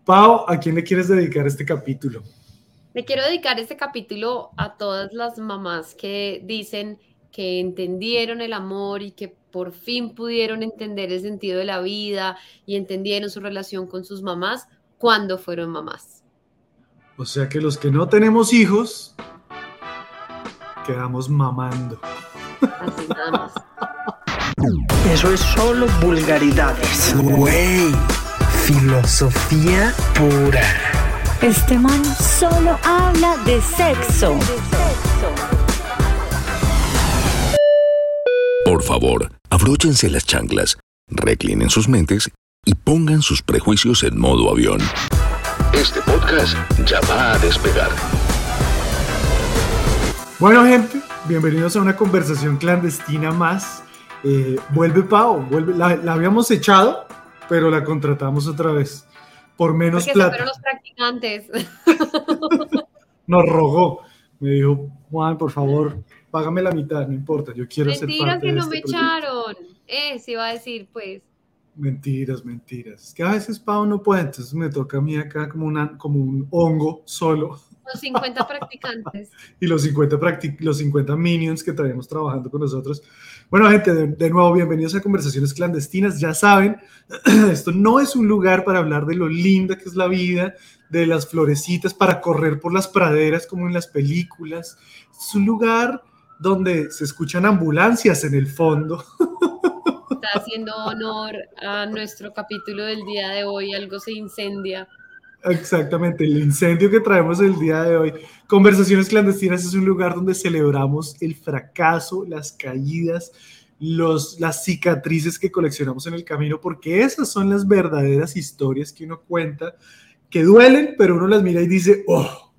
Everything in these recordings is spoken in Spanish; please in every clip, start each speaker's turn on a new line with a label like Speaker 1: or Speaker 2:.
Speaker 1: Pau, ¿a quién le quieres dedicar este capítulo?
Speaker 2: Le quiero dedicar este capítulo a todas las mamás que dicen que entendieron el amor y que por fin pudieron entender el sentido de la vida y entendieron su relación con sus mamás cuando fueron mamás.
Speaker 1: O sea que los que no tenemos hijos, quedamos mamando.
Speaker 2: Así nada más.
Speaker 3: Eso es solo vulgaridades.
Speaker 4: Güey, filosofía pura.
Speaker 5: Este man solo habla de sexo.
Speaker 6: Por favor, abróchense las chanclas, reclinen sus mentes y pongan sus prejuicios en modo avión. Este podcast ya va a despegar.
Speaker 1: Bueno, gente, bienvenidos a una conversación clandestina más. Vuelve Pau, vuelve. La habíamos echado, pero la contratamos otra vez. Por menos
Speaker 2: porque
Speaker 1: plata.
Speaker 2: Porque los practicantes.
Speaker 1: Nos rogó. Me dijo, Juan, por favor, págame la mitad, no importa, yo quiero ser parte de este
Speaker 2: Mentiras que no
Speaker 1: proyecto.
Speaker 2: me echaron. Se iba a decir, pues.
Speaker 1: Mentiras. Es que a veces Pau no puede, entonces me toca a mí acá como un hongo solo.
Speaker 2: Los 50 practicantes.
Speaker 1: Y los 50 minions que traemos trabajando con nosotros. Bueno, gente, de nuevo, bienvenidos a Conversaciones Clandestinas. Ya saben, esto no es un lugar para hablar de lo linda que es la vida, de las florecitas, para correr por las praderas como en las películas. Es un lugar donde se escuchan ambulancias en el fondo.
Speaker 2: Está haciendo honor a nuestro capítulo del día de hoy. Algo se incendia.
Speaker 1: Exactamente, el incendio que traemos el día de hoy. Conversaciones Clandestinas es un lugar donde celebramos el fracaso, las caídas, las cicatrices que coleccionamos en el camino, porque esas son las verdaderas historias que uno cuenta, que duelen, pero uno las mira y dice, oh,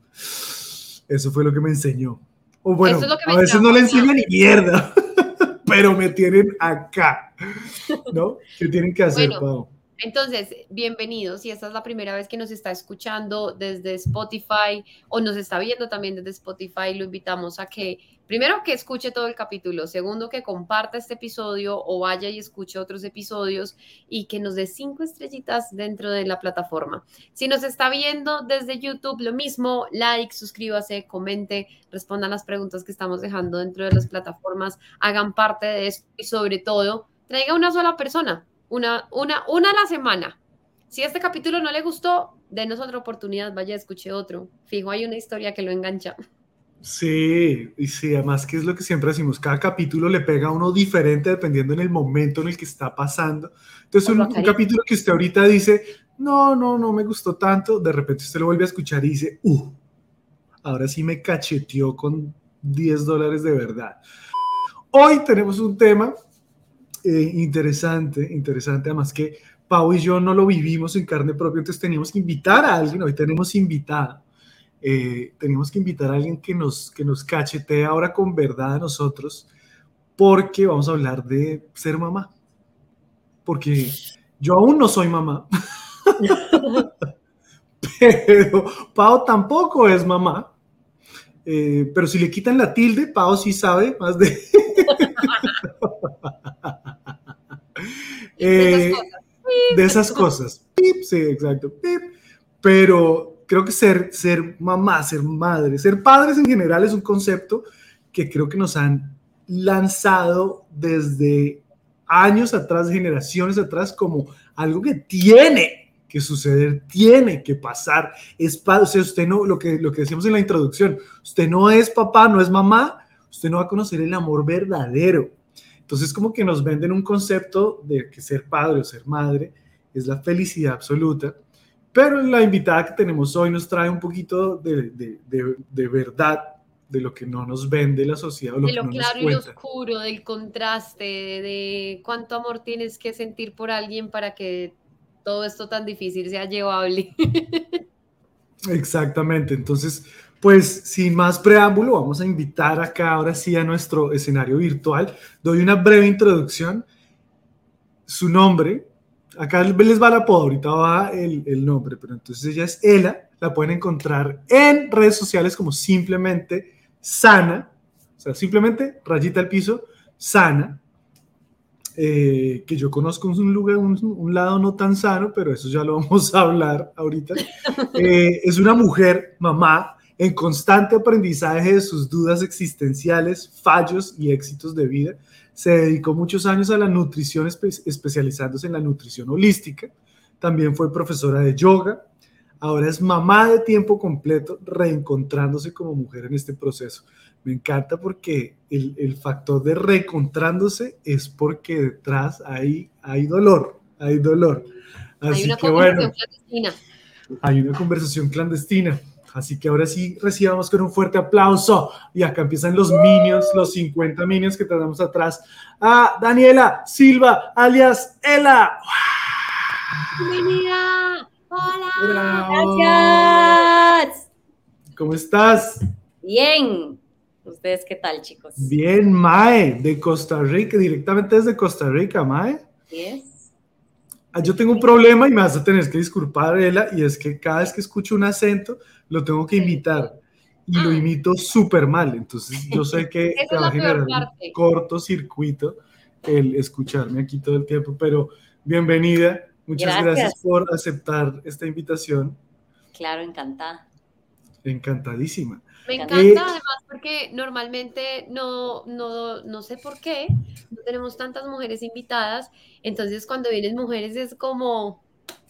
Speaker 1: eso fue lo que me enseñó. O bueno, a veces no le enseñan ni mierda, pero me tienen acá, ¿no? ¿Qué tienen que hacer, Pau?
Speaker 2: Entonces, bienvenidos. Si esta es la primera vez que nos está escuchando desde Spotify o nos está viendo también desde Spotify, lo invitamos a que, primero, que escuche todo el capítulo, segundo, que comparta este episodio o vaya y escuche otros episodios y que nos dé 5 estrellitas dentro de la plataforma. Si nos está viendo desde YouTube, lo mismo, like, suscríbase, comente, respondan las preguntas que estamos dejando dentro de las plataformas, hagan parte de esto y sobre todo, traiga una sola persona. Una a la semana. Si este capítulo no le gustó, denos otra oportunidad, vaya, escuche otro. Fijo, hay una historia que lo engancha.
Speaker 1: Sí, y sí, además que es lo que siempre decimos, cada capítulo le pega a uno diferente dependiendo en el momento en el que está pasando. Entonces un capítulo que usted ahorita dice, no me gustó tanto, de repente usted lo vuelve a escuchar y dice, ahora sí me cacheteó con $10 de verdad. Hoy tenemos un tema interesante, además que Pau y yo no lo vivimos en carne propia, entonces teníamos que invitar a alguien, hoy tenemos invitada, tenemos que invitar a alguien que nos cachetee ahora con verdad a nosotros, porque vamos a hablar de ser mamá, porque yo aún no soy mamá, pero Pau tampoco es mamá, pero si le quitan la tilde, Pau sí sabe más de... de esas cosas. Pip, sí, exacto. Pip. Pero creo que ser mamá, ser madre, ser padres en general es un concepto que creo que nos han lanzado desde años atrás, generaciones atrás, como algo que tiene que suceder, tiene que pasar. O sea, usted no, lo que decíamos en la introducción, usted no es papá, no es mamá, usted no va a conocer el amor verdadero. Entonces como que nos venden un concepto de que ser padre o ser madre es la felicidad absoluta, pero la invitada que tenemos hoy nos trae un poquito de verdad, de lo que no nos vende la sociedad. O lo
Speaker 2: de lo
Speaker 1: que no
Speaker 2: claro
Speaker 1: nos
Speaker 2: y lo
Speaker 1: cuenta.
Speaker 2: oscuro, del contraste, de cuánto amor tienes que sentir por alguien para que todo esto tan difícil sea llevable.
Speaker 1: Exactamente, entonces... Pues sin más preámbulo, vamos a invitar acá ahora sí a nuestro escenario virtual. Doy una breve introducción. Su nombre, acá les va el apodo, ahorita va el nombre, pero entonces ella es Ela, la pueden encontrar en redes sociales como simplemente Sana, o sea, simplemente rayita al piso, Sana. que yo conozco un lugar, un lado no tan sano, pero eso ya lo vamos a hablar ahorita. Es una mujer, mamá, en constante aprendizaje de sus dudas existenciales, fallos y éxitos de vida. Se dedicó muchos años a la nutrición, especializándose en la nutrición holística. También fue profesora de yoga. Ahora es mamá de tiempo completo, reencontrándose como mujer en este proceso. Me encanta porque el factor de reencontrándose es porque detrás hay dolor, hay dolor. Así
Speaker 2: Hay una
Speaker 1: que
Speaker 2: conversación
Speaker 1: bueno,
Speaker 2: clandestina.
Speaker 1: hay una conversación clandestina. Así que ahora sí recibamos con un fuerte aplauso. Y acá empiezan los minions, los 50 minions que tenemos atrás. A Daniela Silva, alias Ela.
Speaker 2: ¡Bienvenida! ¡Hola!
Speaker 1: Bravo.
Speaker 7: Gracias.
Speaker 1: ¿Cómo estás?
Speaker 7: Bien. ¿Ustedes qué tal, chicos?
Speaker 1: Bien, Mae, de Costa Rica, directamente desde Costa Rica, Mae.
Speaker 7: Yes.
Speaker 1: Yo tengo un problema y me vas a tener que disculpar, Ela, y es que cada vez que escucho un acento lo tengo que imitar y lo imito súper mal. Entonces yo sé que
Speaker 2: Esa
Speaker 1: te
Speaker 2: es
Speaker 1: va a
Speaker 2: la peor
Speaker 1: generar un
Speaker 2: parte.
Speaker 1: cortocircuito el escucharme aquí todo el tiempo, pero bienvenida. Muchas gracias por aceptar esta invitación.
Speaker 7: Claro, encantada.
Speaker 1: Encantadísima.
Speaker 2: Me encanta además porque normalmente no sé por qué no tenemos tantas mujeres invitadas, entonces cuando vienen mujeres es como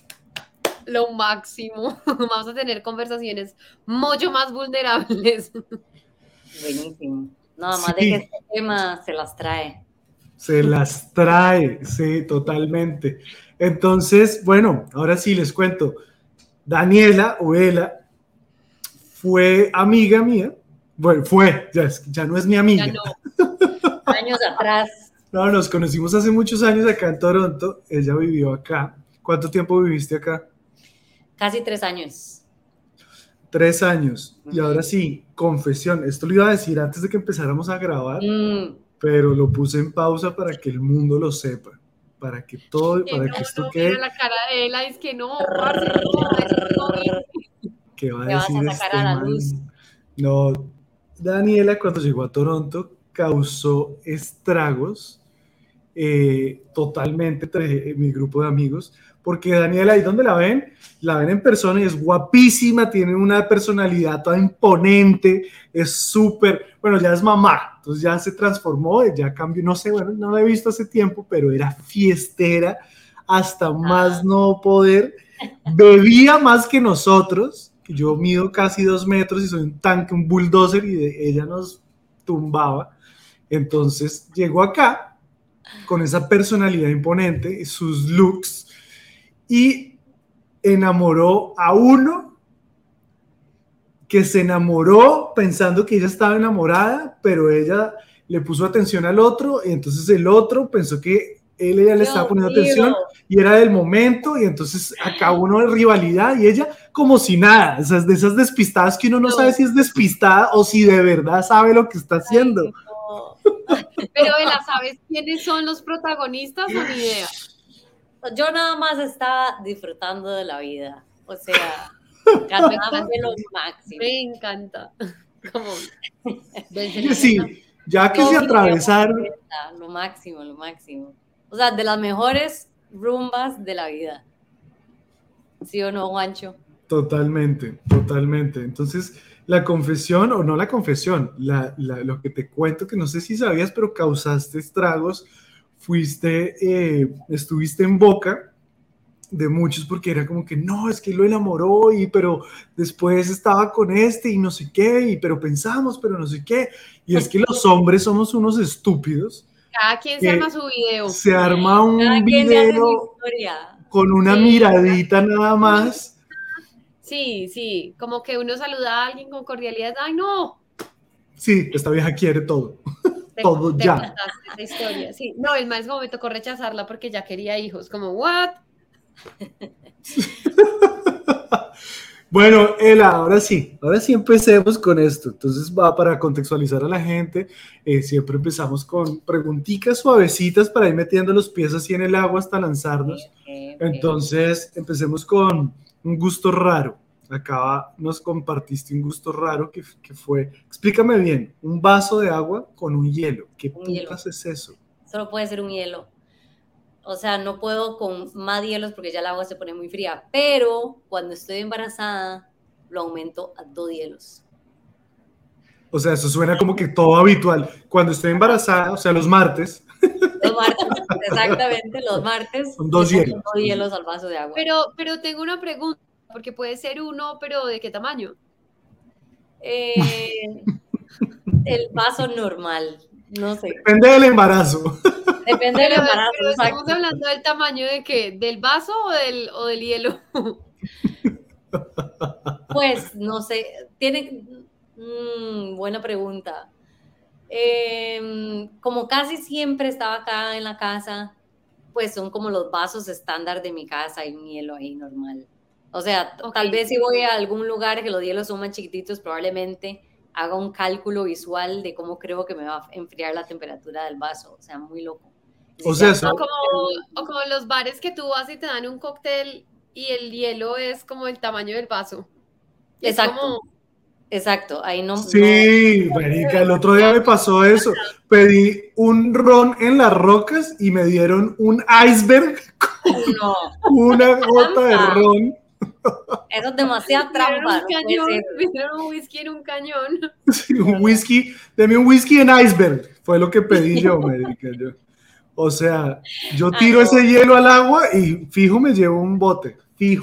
Speaker 2: lo máximo. Vamos a tener conversaciones mucho más vulnerables.
Speaker 7: Buenísimo. Nada más
Speaker 1: Sí.
Speaker 7: de que este tema se las trae.
Speaker 1: Se las trae, sí, totalmente. Entonces, bueno, ahora sí les cuento. Daniela o Ela fue amiga mía. Bueno, ya no es mi amiga.
Speaker 2: Ya no.
Speaker 7: Años atrás.
Speaker 1: No, nos conocimos hace muchos años acá en Toronto. Ella vivió acá. ¿Cuánto tiempo viviste acá?
Speaker 7: Casi 3 años.
Speaker 1: 3 años. Y ahora sí, confesión. Esto lo iba a decir antes de que empezáramos a grabar, pero lo puse en pausa para que el mundo lo sepa. Para que todo,
Speaker 2: Que
Speaker 1: para
Speaker 2: no,
Speaker 1: que esto
Speaker 2: no,
Speaker 1: quede.
Speaker 2: mira la cara de Ela, es que no, parce, no, eso no.
Speaker 1: ¿Qué va a
Speaker 7: ¿Qué vas
Speaker 1: decir
Speaker 7: a sacar
Speaker 1: este
Speaker 7: a la
Speaker 1: man?
Speaker 7: luz?
Speaker 1: No, Daniela cuando llegó a Toronto causó estragos totalmente entre mi grupo de amigos, porque Daniela, ¿ahí dónde la ven? La ven en persona y es guapísima, tiene una personalidad toda imponente, es súper, bueno, ya es mamá, entonces ya se transformó, ya cambió, no sé, bueno, no la he visto hace tiempo, pero era fiestera hasta más no poder, bebía más que nosotros, que yo mido casi 2 metros y soy un tanque, un bulldozer, y ella nos tumbaba. Entonces llegó acá con esa personalidad imponente, sus looks, y enamoró a uno que se enamoró pensando que ella estaba enamorada, pero ella le puso atención al otro, y entonces el otro pensó que ella le estaba poniendo atención y era del momento, y entonces acá uno de rivalidad y ella como si nada, de esas despistadas que uno no sabe si es despistada o si de verdad sabe lo que está haciendo.
Speaker 7: Ay, no.
Speaker 2: Pero Ela, ¿sabes quiénes son los protagonistas o ni idea?
Speaker 7: Yo nada más estaba disfrutando de la vida. O sea, nada de lo máximo.
Speaker 2: Me encanta. Como,
Speaker 1: Sí, ya que se atravesaron.
Speaker 7: Lo máximo, lo máximo. O sea, de las mejores rumbas de la vida. ¿Sí o no, Juancho?
Speaker 1: Totalmente, totalmente. Entonces, la confesión, o no la confesión, lo que te cuento, que no sé si sabías, pero causaste estragos, estuviste en boca de muchos porque era como que no, es que lo enamoró, pero después estaba con y no sé qué, pero pensamos, pero no sé qué. Y es que los hombres somos unos estúpidos.
Speaker 2: Cada quien se arma su video.
Speaker 1: Se arma un video con una miradita nada más.
Speaker 2: Sí, como que uno saluda a alguien con cordialidad. ¡Ay, no!
Speaker 1: Sí, esta vieja quiere todo. Todo
Speaker 2: te
Speaker 1: ya.
Speaker 2: Contaste esa historia. Sí, no, el más como me tocó rechazarla porque ya quería hijos. Como, ¿what?
Speaker 1: Bueno, Ela, ahora sí empecemos con esto. Entonces, va para contextualizar a la gente. Siempre empezamos con preguntitas suavecitas para ir metiendo los pies así en el agua hasta lanzarnos. Okay. Entonces, empecemos con un gusto raro. Acá nos compartiste un gusto raro que fue, explícame bien, un vaso de agua con un hielo. ¿Qué putas es eso?
Speaker 7: Solo puede ser un hielo. O sea, no puedo con más hielos porque ya el agua se pone muy fría. Pero cuando estoy embarazada, lo aumento a 2 hielos.
Speaker 1: O sea, eso suena como que todo habitual. Cuando estoy embarazada, o sea, los martes.
Speaker 7: Los martes, exactamente, los martes.
Speaker 1: Son 2
Speaker 7: le pongo
Speaker 1: hielos.
Speaker 7: 2 hielos al vaso de agua.
Speaker 2: Pero tengo una pregunta, porque puede ser uno, pero ¿de qué tamaño?
Speaker 7: El vaso normal, no sé.
Speaker 1: Depende del embarazo.
Speaker 7: Depende del embarazo,
Speaker 2: Pero estamos
Speaker 7: exacto.
Speaker 2: hablando del tamaño de qué, ¿del vaso o del hielo?
Speaker 7: Pues, no sé, tiene... buena pregunta. Como casi siempre estaba acá en la casa, pues son como los vasos estándar de mi casa y un hielo ahí normal. O sea, tal vez si voy a algún lugar que los hielos son más chiquititos, probablemente haga un cálculo visual de cómo creo que me va a enfriar la temperatura del vaso. O sea, muy loco.
Speaker 1: O sea,
Speaker 2: O como los bares que tú vas y te dan un cóctel y el hielo es como el tamaño del vaso.
Speaker 7: Exacto. Exacto, ahí no...
Speaker 1: Sí, marica, el otro día me pasó eso. Pedí un ron en las rocas y me dieron un iceberg con una gota de ron.
Speaker 7: Eso es demasiada trampa.
Speaker 2: Me dieron un whisky en un cañón.
Speaker 1: Sí, un whisky, deme un whisky en iceberg. Fue lo que pedí yo, marica. O sea, yo tiro ese hielo al agua y fijo me llevo un bote. Fijo.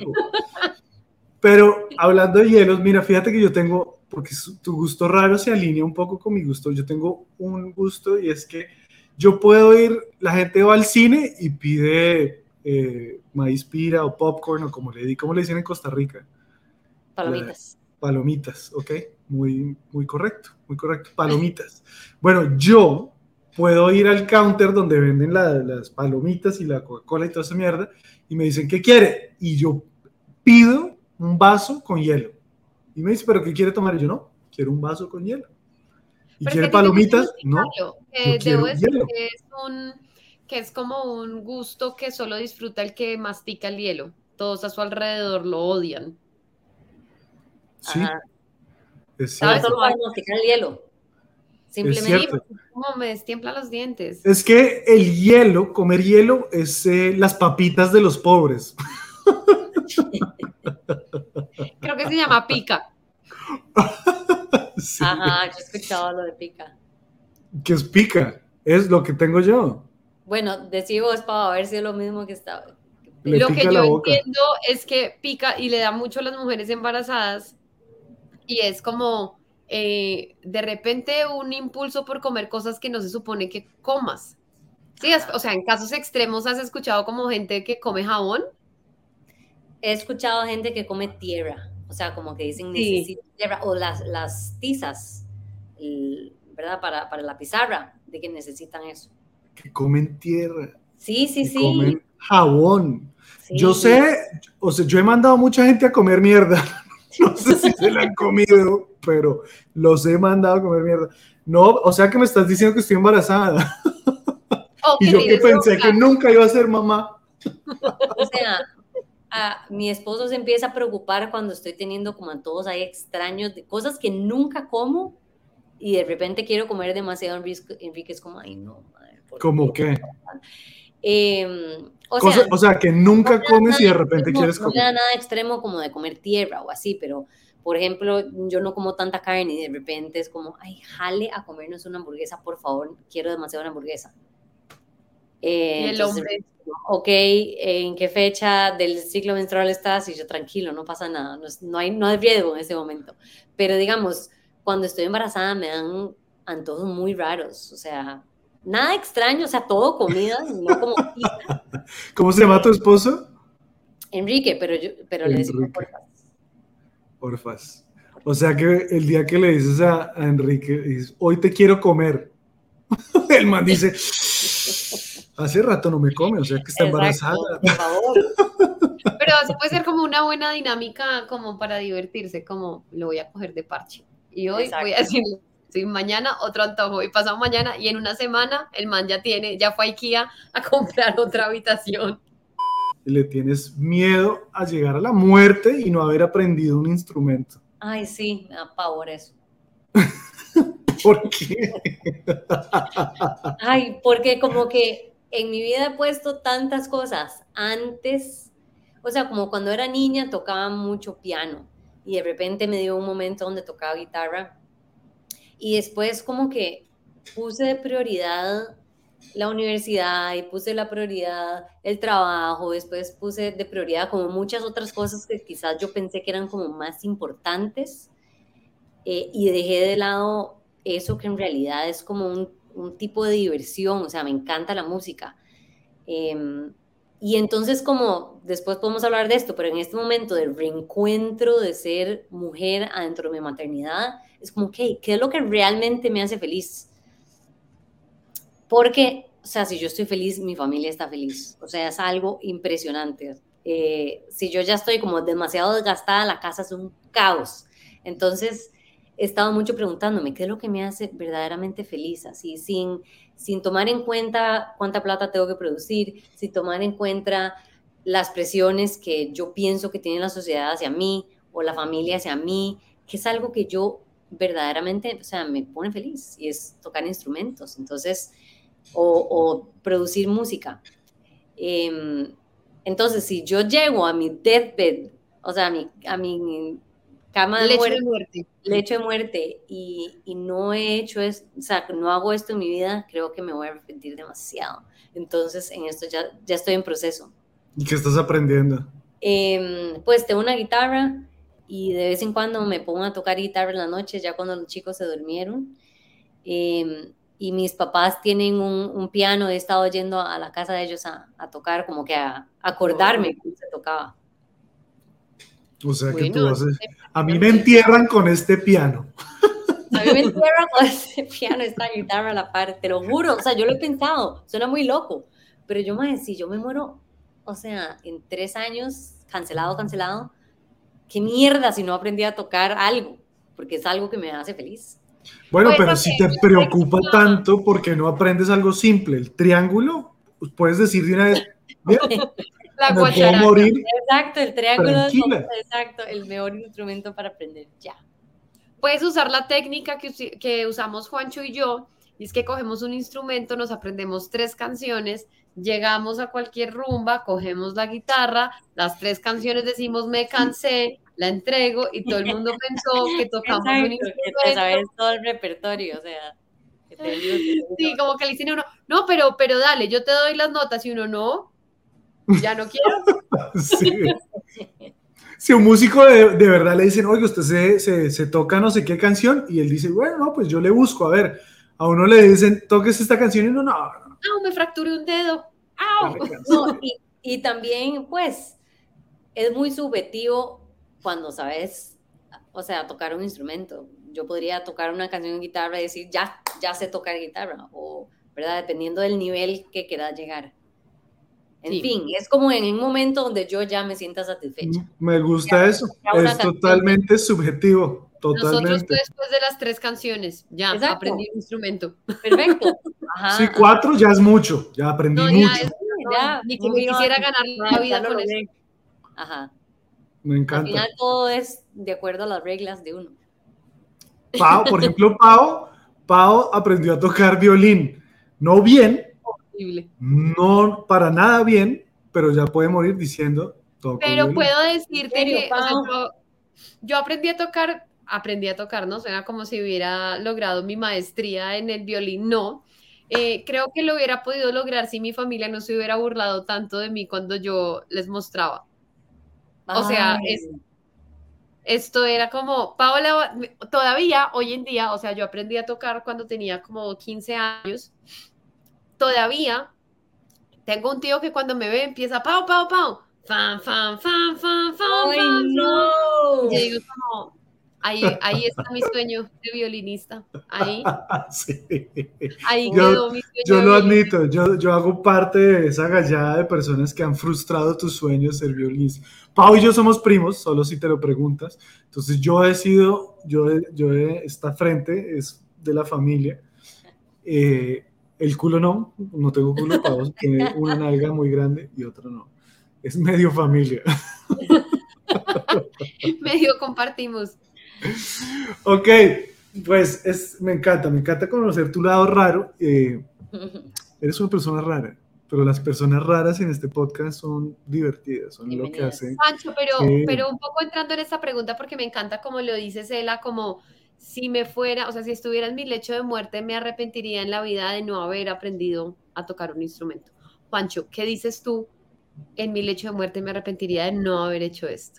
Speaker 1: Pero hablando de hielos, mira, fíjate que yo tengo, porque tu gusto raro se alinea un poco con mi gusto, yo tengo un gusto y es que yo puedo ir, la gente va al cine y pide maíz pira o popcorn o como le dicen en Costa Rica.
Speaker 7: Palomitas.
Speaker 1: Palomitas, ok, muy correcto, palomitas. Bueno, yo puedo ir al counter donde venden las palomitas y la Coca-Cola y toda esa mierda y me dicen, ¿qué quiere? Y yo pido un vaso con hielo. Y me dice, ¿pero qué quiere tomar? Y yo, no, quiero un vaso con hielo. ¿Y quiere palomitas? No, yo quiero hielo.
Speaker 2: Que es como un gusto que solo disfruta el que mastica el hielo. Todos a su alrededor lo odian.
Speaker 1: Sí, es
Speaker 7: ¿Sabes?
Speaker 1: cierto.
Speaker 7: Solo para masticar el hielo. Simplemente.
Speaker 2: Como me destiempla los dientes.
Speaker 1: Es que el hielo, comer hielo, es las papitas de los pobres.
Speaker 2: Creo que se llama pica.
Speaker 1: Sí.
Speaker 7: Ajá, yo he escuchado lo de pica.
Speaker 1: ¿Qué es pica? Es lo que tengo yo.
Speaker 7: Bueno, decido es para ver si es lo mismo que estaba.
Speaker 2: Lo que yo entiendo es que pica y le da mucho a las mujeres embarazadas y es como de repente un impulso por comer cosas que no se supone que comas. Sí, o sea, en casos extremos has escuchado como gente que come jabón.
Speaker 7: He escuchado gente que come tierra, o sea, como que dicen necesito tierra, o las tizas, ¿verdad? Para la pizarra, de que necesitan eso.
Speaker 1: Que comen tierra.
Speaker 7: Sí.
Speaker 1: Comen jabón.
Speaker 7: Sí.
Speaker 1: Yo sé, o sea, yo he mandado a mucha gente a comer mierda. No sé si se la han comido, pero los he mandado a comer mierda. No, o sea que me estás diciendo que estoy embarazada. Y yo que pensé que nunca iba a ser mamá.
Speaker 7: O sea, mi esposo se empieza a preocupar cuando estoy teniendo como antojos ahí extraños de cosas que nunca como y de repente quiero comer demasiado. Enrique es como, ay no, madre.
Speaker 1: ¿Cómo qué?
Speaker 7: O
Speaker 1: sea, que nunca comes y de repente quieres comer.
Speaker 7: No me da nada extremo como de comer tierra o así, pero por ejemplo, yo no como tanta carne y de repente es como, ay, jale a comernos una hamburguesa, por favor, quiero demasiado una hamburguesa.
Speaker 2: Y el hombre.
Speaker 7: Ok, ¿en qué fecha del ciclo menstrual estás? Y yo, tranquilo, no pasa nada, no hay riesgo en ese momento. Pero digamos, cuando estoy embarazada me dan antojos muy raros, o sea, nada extraño, o sea, todo comida, no como pizza.
Speaker 1: ¿Cómo se llama tu esposo?
Speaker 7: Enrique, pero le decimos
Speaker 1: Porfas. O sea que el día que le dices a Enrique, dices, hoy te quiero comer, el man dice, hace rato no me come, o sea que está embarazada.
Speaker 7: Por favor.
Speaker 2: Pero eso puede ser como una buena dinámica como para divertirse, como lo voy a coger de parche. Y hoy voy a decirle, sí, mañana otro antojo y pasado mañana y en una semana el man ya fue a IKEA a comprar otra habitación.
Speaker 1: Le tienes miedo a llegar a la muerte y no haber aprendido un instrumento.
Speaker 7: Ay, sí, me da pavor eso.
Speaker 1: ¿Por qué?
Speaker 7: Ay, porque como que en mi vida he puesto tantas cosas. Antes, o sea, como cuando era niña tocaba mucho piano y de repente me dio un momento donde tocaba guitarra y después como que puse de prioridad la universidad y puse la prioridad el trabajo, después puse de prioridad como muchas otras cosas que quizás yo pensé que eran como más importantes y dejé de lado eso que en realidad es como un tipo de diversión, o sea, me encanta la música. Y entonces como, después podemos hablar de esto, pero en este momento del reencuentro de ser mujer adentro de mi maternidad, es como, ¿qué es lo que realmente me hace feliz? Porque, o sea, si yo estoy feliz, mi familia está feliz. O sea, es algo impresionante. Si yo ya estoy como demasiado desgastada, la casa es un caos. Entonces, he estado mucho preguntándome, ¿qué es lo que me hace verdaderamente feliz? Así, sin tomar en cuenta cuánta plata tengo que producir, sin tomar en cuenta las presiones que yo pienso que tiene la sociedad hacia mí o la familia hacia mí, que es algo que yo verdaderamente, o sea, me pone feliz y es tocar instrumentos, entonces, o producir música. Entonces, si yo llego a mi deathbed, o sea, a mi cama de muerte, lecho de muerte y no he hecho eso, o sea, no hago esto en mi vida, creo que me voy a arrepentir demasiado. Entonces, en esto ya estoy en proceso.
Speaker 1: ¿Y qué estás aprendiendo?
Speaker 7: Pues tengo una guitarra y de vez en cuando me pongo a tocar guitarra en la noche, ya cuando los chicos se durmieron. Y mis papás tienen un piano, he estado yendo a la casa de ellos a tocar, como que a acordarme cómo se tocaba.
Speaker 1: O sea que tú haces... A mí me entierran con este piano.
Speaker 7: A mí me entierran con este piano, esta guitarra a la par, te lo juro. O sea, yo lo he pensado, suena muy loco. Pero yo me decía, si yo me muero, o sea, en 3 años, cancelado, ¿qué mierda si no aprendí a tocar algo? Porque es algo que me hace feliz.
Speaker 1: Bueno, pues pero si te preocupa tanto, ¿por qué no aprendes algo simple? El triángulo, pues puedes decir de una vez, bien,
Speaker 2: la
Speaker 1: me puedo morir.
Speaker 7: Exacto, el triángulo
Speaker 1: tranquila.
Speaker 7: es exacto, el mejor instrumento para aprender, ya.
Speaker 2: Puedes usar la técnica que usamos Juancho y yo, y es que cogemos un instrumento, nos aprendemos 3 canciones, llegamos a cualquier rumba, cogemos la guitarra, las 3 canciones decimos me cansé, la entrego y todo el mundo pensó que tocamos
Speaker 7: exacto,
Speaker 2: un instrumento.
Speaker 7: Que te sabes todo el repertorio, o sea.
Speaker 2: Sí, como que le dicen a uno, no, pero dale, yo te doy las notas y uno no, ya no quiero.
Speaker 1: Sí. Si un músico de verdad le dicen, oye, usted se toca no sé qué canción, y él dice, bueno, no, pues yo le busco, a ver, a uno le dicen, toques esta canción y no.
Speaker 2: Me fracturé un dedo. ¡Au!
Speaker 7: No, y también, pues, es muy subjetivo cuando sabes, o sea, tocar un instrumento. Yo podría tocar una canción en guitarra y decir, ya sé tocar guitarra, o, ¿verdad? Dependiendo del nivel que quieras llegar. En fin, es como en un momento donde yo ya me sienta satisfecha.
Speaker 1: Me gusta eso, es totalmente subjetivo, totalmente.
Speaker 2: Nosotros después de las 3 canciones, ya exacto. Aprendí un instrumento.
Speaker 7: Perfecto.
Speaker 1: Ajá. Sí, 4 ya es mucho, ya aprendí mucho.
Speaker 2: Ni que me quisiera ganar la vida con eso.
Speaker 7: Ajá.
Speaker 1: Me encanta.
Speaker 7: Al final todo es de acuerdo a las reglas de uno.
Speaker 1: Pau, por ejemplo, Pau aprendió a tocar violín, no bien, no para nada bien, pero ya puede morir diciendo toco
Speaker 2: pero
Speaker 1: violín.
Speaker 2: Puedo decirte que o sea, yo aprendí a tocar, ¿no? Suena como si hubiera logrado mi maestría en el violín, no. Creo que lo hubiera podido lograr si mi familia no se hubiera burlado tanto de mí cuando yo les mostraba. O sea, esto era como, Paola, todavía hoy en día, o sea, yo aprendí a tocar cuando tenía como 15 años, todavía tengo un tío que cuando me ve empieza, Pau, fan, fan, fan, fan, fan,
Speaker 7: ¡ay, no!
Speaker 2: Y digo como, ahí está mi sueño de violinista, ahí quedó mi sueño.
Speaker 1: Yo lo admito, yo hago parte de esa gallada de personas que han frustrado tus sueños de ser violinista. Pau y yo somos primos, solo si te lo preguntas. Entonces yo he sido, esta frente es de la familia. El culo no tengo culo, Pau tiene una nalga muy grande y otra no. Es medio familia.
Speaker 2: Medio compartimos.
Speaker 1: Ok, pues me encanta conocer tu lado raro. Eres una persona rara, pero las personas raras en este podcast son divertidas, son lo que
Speaker 7: Bienvenidas.
Speaker 1: hacen.
Speaker 2: Pancho,
Speaker 1: Sí.
Speaker 2: pero un poco entrando en esta pregunta, porque me encanta como lo dice Cela, como si me fuera, o sea, si estuviera en mi lecho de muerte, me arrepentiría en la vida de no haber aprendido a tocar un instrumento. Pancho, ¿qué dices tú? En mi lecho de muerte me arrepentiría de no haber hecho esto.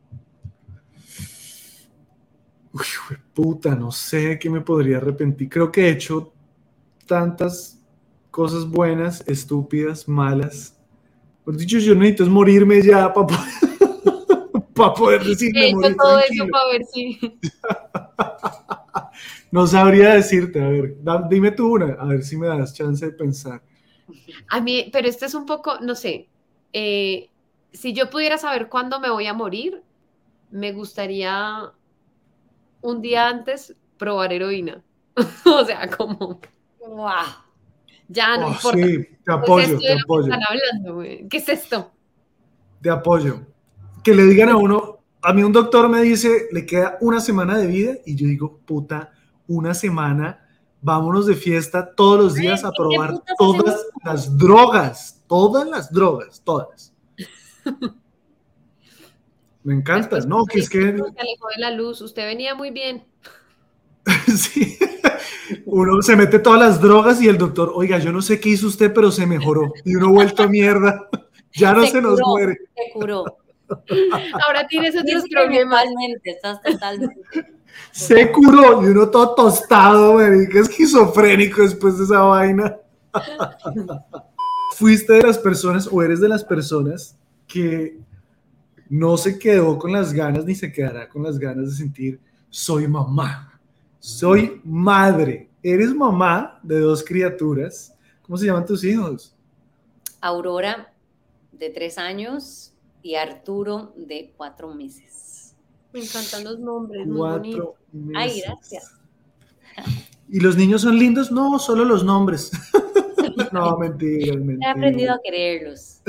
Speaker 1: Uy, puta, no sé qué me podría arrepentir. Creo que he hecho tantas cosas buenas, estúpidas, malas. Por dicho, yo necesito es morirme ya para poder decirme
Speaker 2: He hecho
Speaker 1: morir
Speaker 2: todo
Speaker 1: tranquilo.
Speaker 2: eso para ver si...
Speaker 1: No sabría decirte, a ver, dime tú una, a ver si me das chance de pensar.
Speaker 2: A mí, pero esto es un poco, no sé, si yo pudiera saber cuándo me voy a morir, me gustaría un día antes probar heroína. O sea, como,
Speaker 7: ¡Guau!
Speaker 2: ya no
Speaker 1: Oh,
Speaker 2: importa.
Speaker 1: sí, te
Speaker 2: ¿Qué es
Speaker 1: apoyo,
Speaker 2: esto
Speaker 1: te
Speaker 2: de lo que
Speaker 1: apoyo,
Speaker 2: están hablando, güey? ¿Qué es esto?
Speaker 1: te apoyo. Que le digan a uno, a mí un doctor me dice, le queda una semana de vida, y yo digo, puta, una semana, vámonos de fiesta todos los días a
Speaker 7: ¿qué
Speaker 1: probar
Speaker 7: putas
Speaker 1: todas
Speaker 7: hacemos?
Speaker 1: las drogas, todas. Me encanta,
Speaker 2: Después,
Speaker 1: ¿no? Que es que
Speaker 2: se alejó de la luz. Usted venía muy bien.
Speaker 1: sí, uno se mete todas las drogas y el doctor, oiga, yo no sé qué hizo usted, pero se mejoró. Y uno vuelto a mierda, ya no se nos muere.
Speaker 7: Se curó.
Speaker 2: Ahora tienes otros
Speaker 7: Física y
Speaker 2: problemas.
Speaker 7: mentalmente, estás totalmente.
Speaker 1: Se curó y uno todo tostado, marica, esquizofrénico después de esa vaina. ¿Fuiste de las personas o eres de las personas que no se quedó con las ganas ni se quedará con las ganas de sentir soy mamá, soy madre? Eres mamá de 2 criaturas. ¿Cómo se llaman tus hijos?
Speaker 7: Aurora, de 3 años, y Arturo, de 4 meses.
Speaker 2: Me encantan los nombres, muy bonitos.
Speaker 1: 4 meses.
Speaker 7: Ay, gracias.
Speaker 1: ¿Y los niños son lindos? No, solo los nombres. No, mentiras,
Speaker 7: He
Speaker 1: mentiras.
Speaker 7: aprendido a quererlos.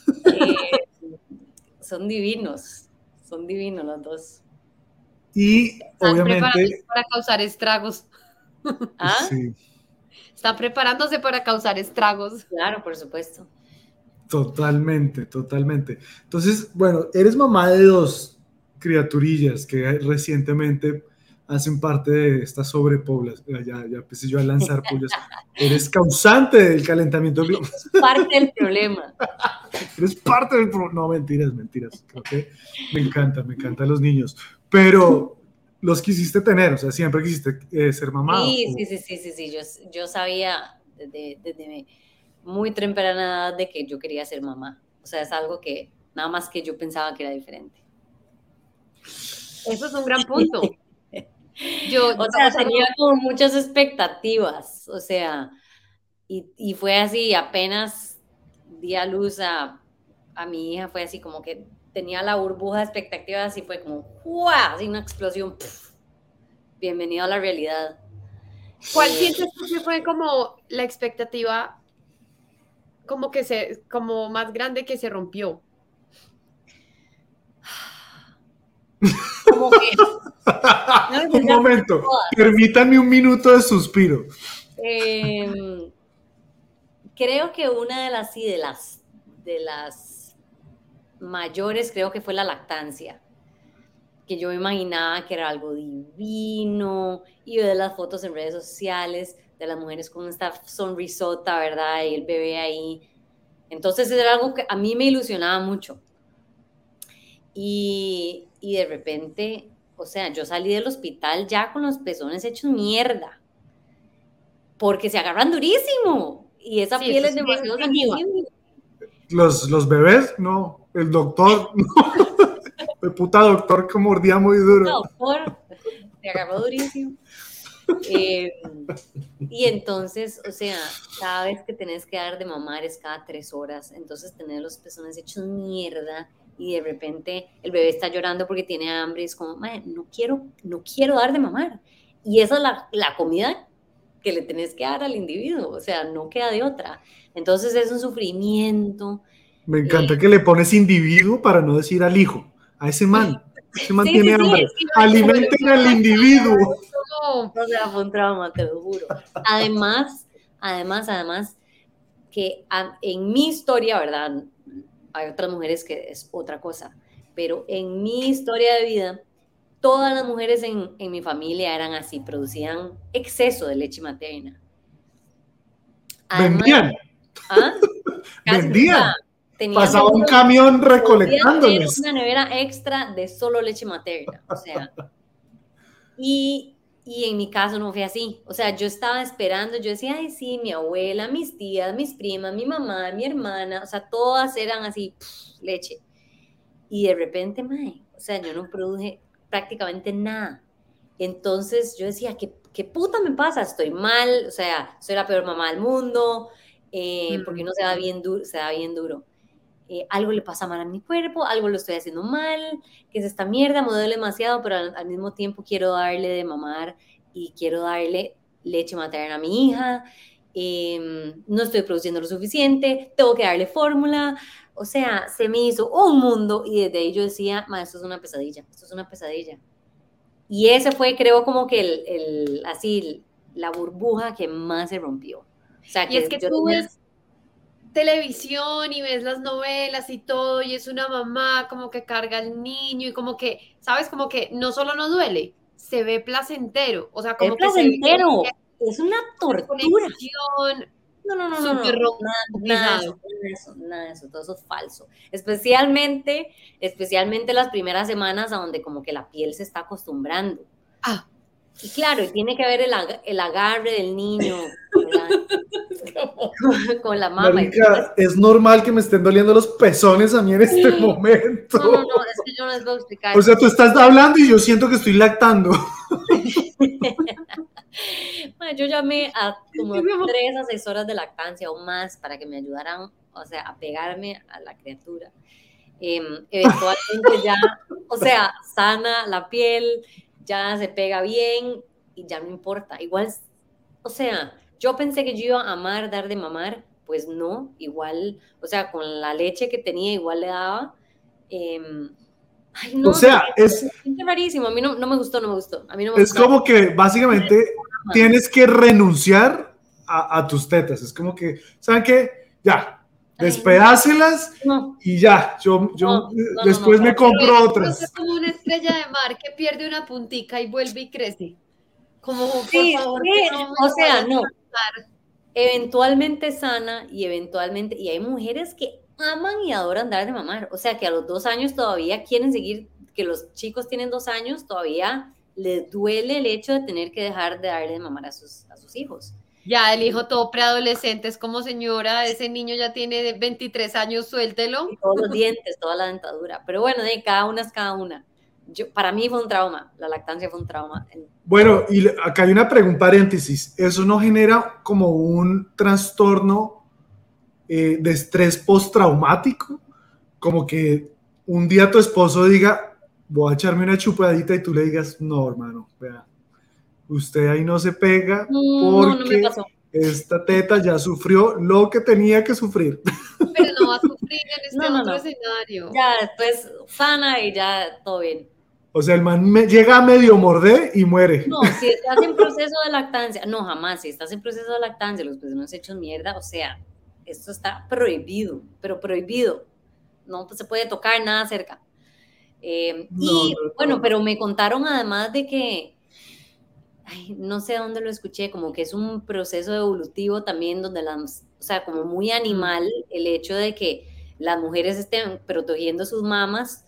Speaker 7: Son divinos los dos.
Speaker 1: Y
Speaker 2: Están
Speaker 1: obviamente,
Speaker 2: preparándose para causar estragos.
Speaker 7: ¿Ah?
Speaker 1: sí,
Speaker 2: Están preparándose para causar estragos.
Speaker 7: Claro, por supuesto.
Speaker 1: totalmente. Entonces, bueno, eres mamá de 2 criaturillas que recientemente hacen parte de esta sobrepoblación. Ya empecé yo a lanzar pullas. Eres causante del calentamiento global.
Speaker 7: Parte del problema.
Speaker 1: Eres parte del problema. No, mentiras. Creo que me encantan los niños. Pero los quisiste tener, o sea, siempre quisiste ser mamá.
Speaker 7: Sí. Yo sabía desde muy temprana edad de que yo quería ser mamá. O sea, es algo que nada más que yo pensaba que era diferente.
Speaker 2: Eso es un gran punto.
Speaker 7: O sea, tenía como muchas expectativas, o sea, y fue así, apenas di a luz a mi hija, fue así como que tenía la burbuja de expectativas y fue como, ¡guau! Así una explosión. ¡Puf! Bienvenido a la realidad.
Speaker 2: ¿Cuál sientes tú que fue como la expectativa como más grande que se rompió?
Speaker 7: Como que...
Speaker 1: Un momento, permítanme un minuto de suspiro.
Speaker 7: Creo que una de las mayores creo que fue la lactancia, que yo me imaginaba que era algo divino, y de las fotos en redes sociales de las mujeres con esta sonrisota, ¿verdad? Y el bebé ahí. Entonces era algo que a mí me ilusionaba mucho. Y de repente, o sea, yo salí del hospital ya con los pezones hechos mierda, porque se agarran durísimo, y esa piel es demasiado sensible.
Speaker 1: Los bebés, no. El doctor, no. El puta doctor que mordía muy duro.
Speaker 7: El doctor se agarró durísimo. Y entonces, o sea, cada vez que tenés que dar de mamar es cada 3 horas, entonces tener los pezones hechos mierda, y de repente el bebé está llorando porque tiene hambre, y es como, no quiero dar de mamar, y esa es la comida que le tenés que dar al individuo, o sea, no queda de otra. Entonces es un sufrimiento.
Speaker 1: Me encanta que le pones individuo para no decir al hijo, a ese man. Ese man tiene hambre.
Speaker 7: Es que
Speaker 1: alimenten al individuo.
Speaker 7: O sea, fue un trauma, te lo juro. Además, que en mi historia, ¿verdad? Hay otras mujeres que es otra cosa, pero en mi historia de vida, todas las mujeres en mi familia eran así, producían exceso de leche materna. Además,
Speaker 1: vendían.
Speaker 7: ¿ah?
Speaker 1: Vendían.
Speaker 7: Tenían
Speaker 1: Pasaba un camión recolectándoles.
Speaker 7: una nevera extra de solo leche materna, o sea, y en mi caso no fue así, o sea, yo estaba esperando, yo decía, ay, sí, mi abuela, mis tías, mis primas, mi mamá, mi hermana, o sea, todas eran así, leche, y de repente, mae, o sea, yo no produje prácticamente nada, entonces yo decía, ¿qué puta me pasa? Estoy mal, o sea, soy la peor mamá del mundo, porque no se da bien duro. Algo le pasa mal a mi cuerpo, algo lo estoy haciendo mal, que es esta mierda, me duele demasiado, pero al mismo tiempo quiero darle de mamar y quiero darle leche materna a mi hija, no estoy produciendo lo suficiente, tengo que darle fórmula, o sea, se me hizo un mundo y desde ahí yo decía, ma, esto es una pesadilla, y ese fue, creo, como que así, la burbuja que más se rompió. O sea,
Speaker 2: y es que tú ves televisión y ves las novelas y todo, y es una mamá como que carga al niño y como que, ¿sabes? Como que no solo nos duele, se ve placentero, o sea, como
Speaker 7: es placentero, es una tortura.
Speaker 2: Conexión,
Speaker 7: no,
Speaker 2: súper
Speaker 7: nada de eso, todo eso es falso. Especialmente las primeras semanas a donde como que la piel se está acostumbrando. Y claro, y tiene que ver el agarre del niño con la mamá.
Speaker 1: Marica, es normal que me estén doliendo los pezones a mí en este momento.
Speaker 7: No, es que yo no les voy a explicar.
Speaker 1: O sea, tú estás hablando y yo siento que estoy lactando.
Speaker 7: Bueno, yo llamé a como 3 asesoras de lactancia o más para que me ayudaran, o sea, a pegarme a la criatura. Eventualmente ya, o sea, sana la piel, ya se pega bien y ya no importa. Igual, o sea, yo pensé que yo iba a amar dar de mamar, pues no, igual, o sea, con la leche que tenía igual le daba. Ay, no,
Speaker 1: o sea, es
Speaker 7: rarísimo, a mí no me gustó, a mí no me
Speaker 1: es
Speaker 7: gustó.
Speaker 1: como que básicamente tienes que renunciar a tus tetas, es como que, ¿saben qué? Ya, despedácelas y ya, yo después me compro otras.
Speaker 2: Es como una estrella de mar que pierde una puntica y vuelve y crece. Como,
Speaker 7: sí,
Speaker 2: por favor,
Speaker 7: sí,
Speaker 2: no,
Speaker 7: o sea, no. Eventualmente sana y hay mujeres que aman y adoran dar de mamar, o sea, que a los 2 años todavía quieren seguir, que los chicos tienen 2 años, todavía les duele el hecho de tener que dejar de darle de mamar a sus hijos.
Speaker 2: Ya, el hijo todo preadolescente es como, señora, ese niño ya tiene 23 años, suéltelo.
Speaker 7: Y todos los dientes, toda la dentadura, pero bueno, de cada una es cada una. Para mí fue un trauma, la lactancia fue un trauma.
Speaker 1: Bueno, y acá hay un paréntesis, ¿eso no genera como un trastorno de estrés postraumático? Como que un día tu esposo diga, voy a echarme una chupadita y tú le digas, no, hermano, vea, usted ahí no se pega porque
Speaker 7: no me pasó.
Speaker 1: Esta teta ya sufrió lo que tenía que sufrir.
Speaker 2: Pero no va a sufrir en este otro escenario.
Speaker 7: Ya después sana y ya todo bien.
Speaker 1: O sea, el man llega a medio morder y muere.
Speaker 7: No, si estás en proceso de lactancia, no, jamás, si estás en proceso de lactancia, los pezones hechos mierda, o sea, esto está prohibido, pero prohibido. No se puede tocar nada cerca. Bueno, pero me contaron además de que, no sé dónde lo escuché, como que es un proceso evolutivo también donde o sea, como muy animal el hecho de que las mujeres estén protegiendo sus mamas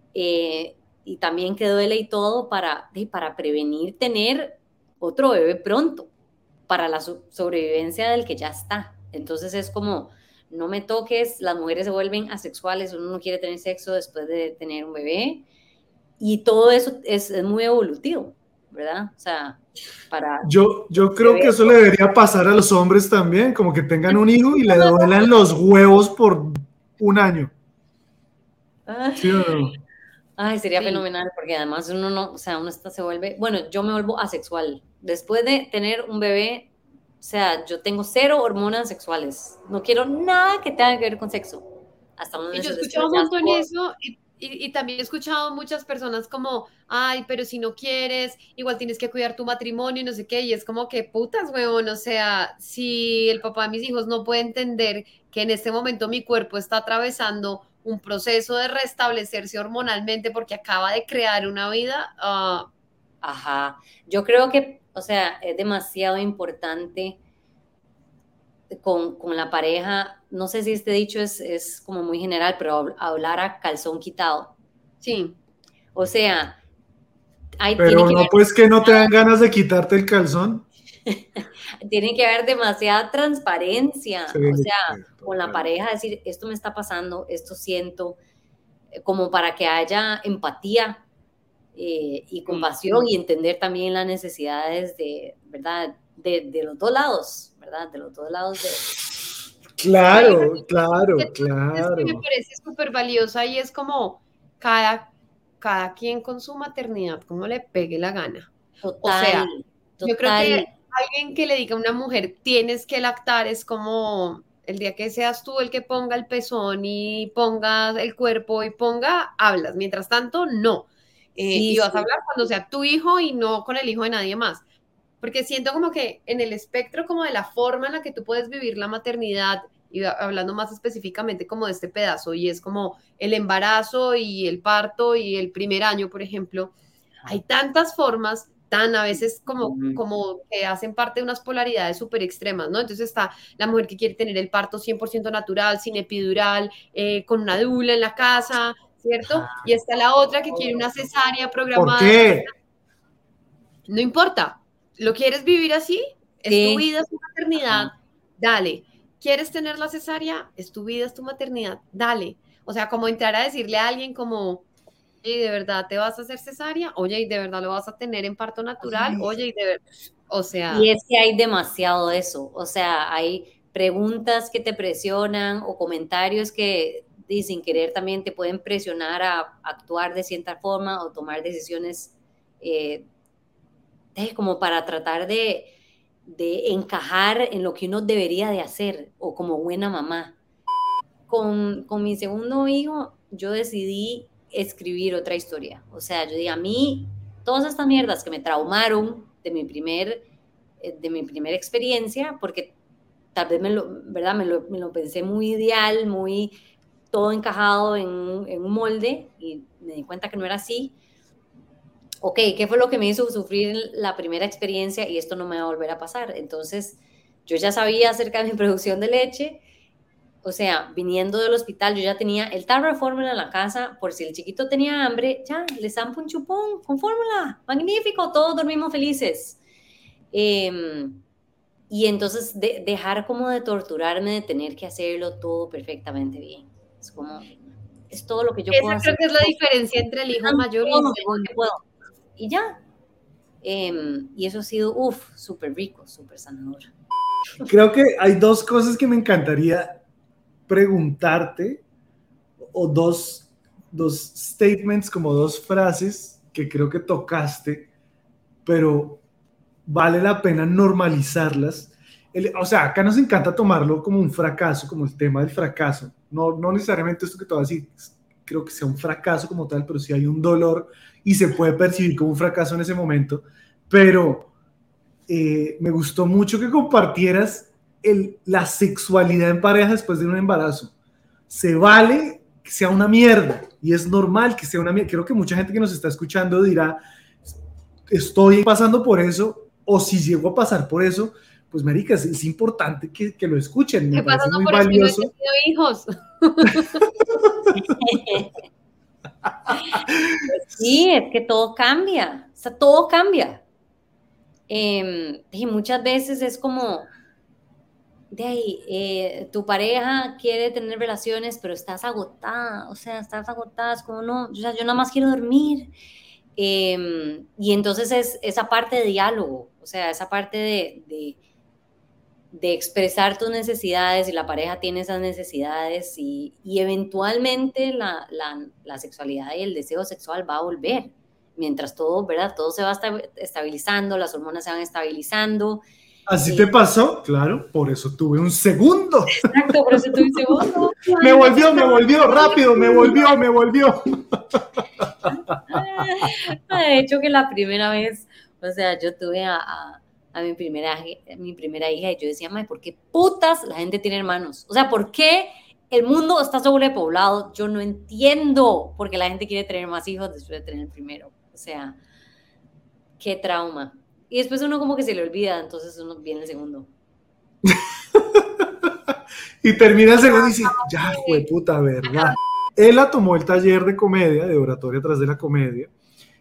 Speaker 7: y también que duele y todo para prevenir tener otro bebé pronto, para la sobrevivencia del que ya está. Entonces es como, no me toques, las mujeres se vuelven asexuales, uno no quiere tener sexo después de tener un bebé, y todo eso es muy evolutivo, ¿verdad? O sea,
Speaker 1: yo creo que eso le debería pasar a los hombres también, como que tengan un hijo y le duelan los huevos por 1 año. ¿Sí o no?
Speaker 7: Ay, sería fenomenal, porque además uno no, o sea, uno se vuelve, bueno, yo me vuelvo asexual. Después de tener un bebé, o sea, yo tengo 0 hormonas sexuales. No quiero nada que tenga que ver con sexo. Hasta
Speaker 2: y yo escuchaba un montón eso y también he escuchado muchas personas como, ay, pero si no quieres, igual tienes que cuidar tu matrimonio y no sé qué, y es como que putas, huevón, o sea, si el papá de mis hijos no puede entender que en este momento mi cuerpo está atravesando un proceso de restablecerse hormonalmente porque acaba de crear una vida,
Speaker 7: Ajá, yo creo que, o sea, es demasiado importante con la pareja, no sé si este dicho es como muy general, pero hablar a calzón quitado.
Speaker 2: sí.
Speaker 7: O sea, tiene
Speaker 1: Pero
Speaker 7: que
Speaker 1: no,
Speaker 7: haber,
Speaker 1: pues que no te dan ganas de quitarte el calzón.
Speaker 7: tiene que haber demasiada transparencia,
Speaker 1: Sí,
Speaker 7: o sea,
Speaker 1: sí,
Speaker 7: con la
Speaker 1: total.
Speaker 7: pareja decir, esto me está pasando, esto siento, como para que haya empatía y
Speaker 2: Sí.
Speaker 7: compasión y entender también las necesidades de, ¿verdad? De los dos lados, ¿verdad? De los dos lados
Speaker 2: Hay una
Speaker 1: Claro,
Speaker 2: que
Speaker 1: claro,
Speaker 2: tú dices que me
Speaker 1: claro.
Speaker 2: parece súper valiosa y es como cada, cada quien con su maternidad, como le pegue la gana. O
Speaker 7: total,
Speaker 2: sea, yo creo
Speaker 7: total.
Speaker 2: que alguien que le diga a una mujer tienes que lactar es como el día que seas tú el que ponga el pezón y ponga el cuerpo y ponga, hablas. Mientras tanto, no.
Speaker 7: Sí,
Speaker 2: Y vas a
Speaker 7: sí.
Speaker 2: hablar cuando sea tu hijo y no con el hijo de nadie más. Porque siento como que en el espectro como de la forma en la que tú puedes vivir la maternidad, y hablando más específicamente como de este pedazo, y es como el embarazo y el parto y el primer año, por ejemplo, hay tantas formas tan a veces
Speaker 7: Ujú.
Speaker 2: como que hacen parte de unas polaridades súper extremas, ¿no? Entonces está la mujer que quiere tener el parto 100% natural, sin epidural, con una dula en la casa, ¿cierto?
Speaker 7: Ajá.
Speaker 2: Y está la otra que quiere una cesárea
Speaker 1: ¿Por
Speaker 2: programada.
Speaker 1: qué?
Speaker 2: No importa, ¿lo quieres vivir así? Es tu
Speaker 7: Sí.
Speaker 2: vida, es tu maternidad,
Speaker 7: Ajá.
Speaker 2: dale. ¿Quieres tener la cesárea? Es tu vida, es tu maternidad, dale. O sea, como entrar a decirle a alguien como, oye, ¿de verdad te vas a hacer cesárea? Oye, ¿y de verdad lo vas a tener en parto natural? Oye, ¿y de verdad? O
Speaker 7: Y
Speaker 2: sea,
Speaker 7: es que hay demasiado de eso, o sea, hay preguntas que te presionan o comentarios que sin querer también te pueden presionar a actuar de cierta forma o tomar decisiones eh, como para tratar de encajar en lo que uno debería de hacer o como buena mamá. Con mi segundo hijo, yo decidí escribir otra historia. O sea, yo dije, a mí, todas estas mierdas que me traumaron de mi primera experiencia, porque tal vez ¿verdad? Me lo pensé muy ideal, muy todo encajado en un molde y me di cuenta que no era así. Ok, ¿qué fue lo que me hizo sufrir la primera experiencia y esto no me va a volver a pasar? Entonces, yo ya sabía acerca de mi producción de leche, o sea, viniendo del hospital, yo ya tenía el tarro de fórmula en la casa, por si el chiquito tenía hambre, ya, le zampo un chupón con fórmula, magnífico, todos dormimos felices. Y entonces dejar como de torturarme, de tener que hacerlo todo perfectamente bien. Es como, es todo lo que yo puedo
Speaker 2: esa creo
Speaker 7: hacer.
Speaker 2: que es la diferencia entre el hijo mayor y
Speaker 7: Todo
Speaker 2: el
Speaker 7: lo mejor que
Speaker 2: segundo.
Speaker 7: puedo. Y ya. Y eso ha sido, súper rico, súper sanador.
Speaker 1: Creo que hay dos cosas que me encantaría preguntarte, o dos statements, como dos frases que creo que tocaste, pero vale la pena normalizarlas. O sea, acá nos encanta tomarlo como un fracaso, como el tema del fracaso. No, no necesariamente esto que te voy a decir, creo que sea un fracaso como tal, pero sí hay un dolor y se puede percibir como un fracaso en ese momento. Pero me gustó mucho que compartieras la sexualidad en pareja después de un embarazo. Se vale que sea una mierda y es normal que sea una mierda. Creo que mucha gente que nos está escuchando dirá, estoy pasando por eso, o si llego a pasar por eso, pues marica, es importante que lo escuchen, me
Speaker 2: ¿Qué
Speaker 1: parece
Speaker 2: pasando
Speaker 1: muy
Speaker 2: por eso y no he
Speaker 1: valioso.
Speaker 2: tenido hijos?
Speaker 7: Sí, es que todo cambia, o sea, todo cambia. Y muchas veces es como, de ahí, tu pareja quiere tener relaciones, pero estás agotada, o sea, estás agotada, es como, no, yo nada más quiero dormir. Y entonces es esa parte de diálogo, o sea, esa parte de expresar tus necesidades y la pareja tiene esas necesidades y eventualmente la sexualidad y el deseo sexual va a volver, mientras todo, ¿verdad? Todo se va estabilizando, las hormonas se van estabilizando,
Speaker 1: ¿Así te pasó? Claro, por eso tuve un segundo.
Speaker 7: Exacto, por eso tuve un segundo.
Speaker 1: Me volvió, rápido, me volvió.
Speaker 7: De hecho, que la primera vez, o sea, yo tuve a mi primera hija y yo decía, "Mae, ¿por qué putas la gente tiene hermanos? O sea, ¿por qué el mundo está sobrepoblado? Yo no entiendo por qué la gente quiere tener más hijos después de tener el primero. O sea, qué trauma. Y después uno como que se le olvida, entonces uno viene el segundo.
Speaker 1: Y termina el segundo y dice, ya fue puta verdad. Ella tomó el taller de comedia, de oratoria tras de la comedia,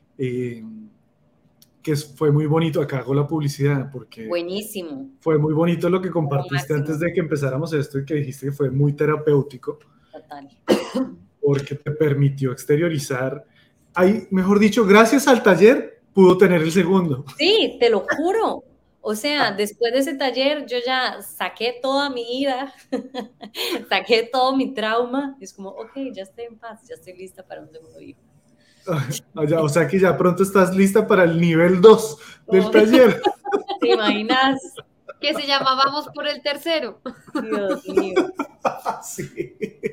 Speaker 1: que fue muy bonito. Acá hago la publicidad porque
Speaker 7: buenísimo.
Speaker 1: Fue muy bonito lo que compartiste antes de que empezáramos esto y que dijiste que fue muy terapéutico.
Speaker 7: Total.
Speaker 1: Porque te permitió exteriorizar. Mejor dicho, gracias al taller pudo tener el segundo.
Speaker 7: Sí, te lo juro. O sea, después de ese taller yo ya saqué toda mi ira, saqué todo mi trauma. Es como, ok, ya estoy en paz, ya estoy lista para un segundo hijo.
Speaker 1: O sea que ya pronto estás lista para el nivel 2 del taller.
Speaker 7: ¿Te imaginas?
Speaker 2: Que se llama Vamos por el tercero.
Speaker 7: Dios mío.
Speaker 1: Sí.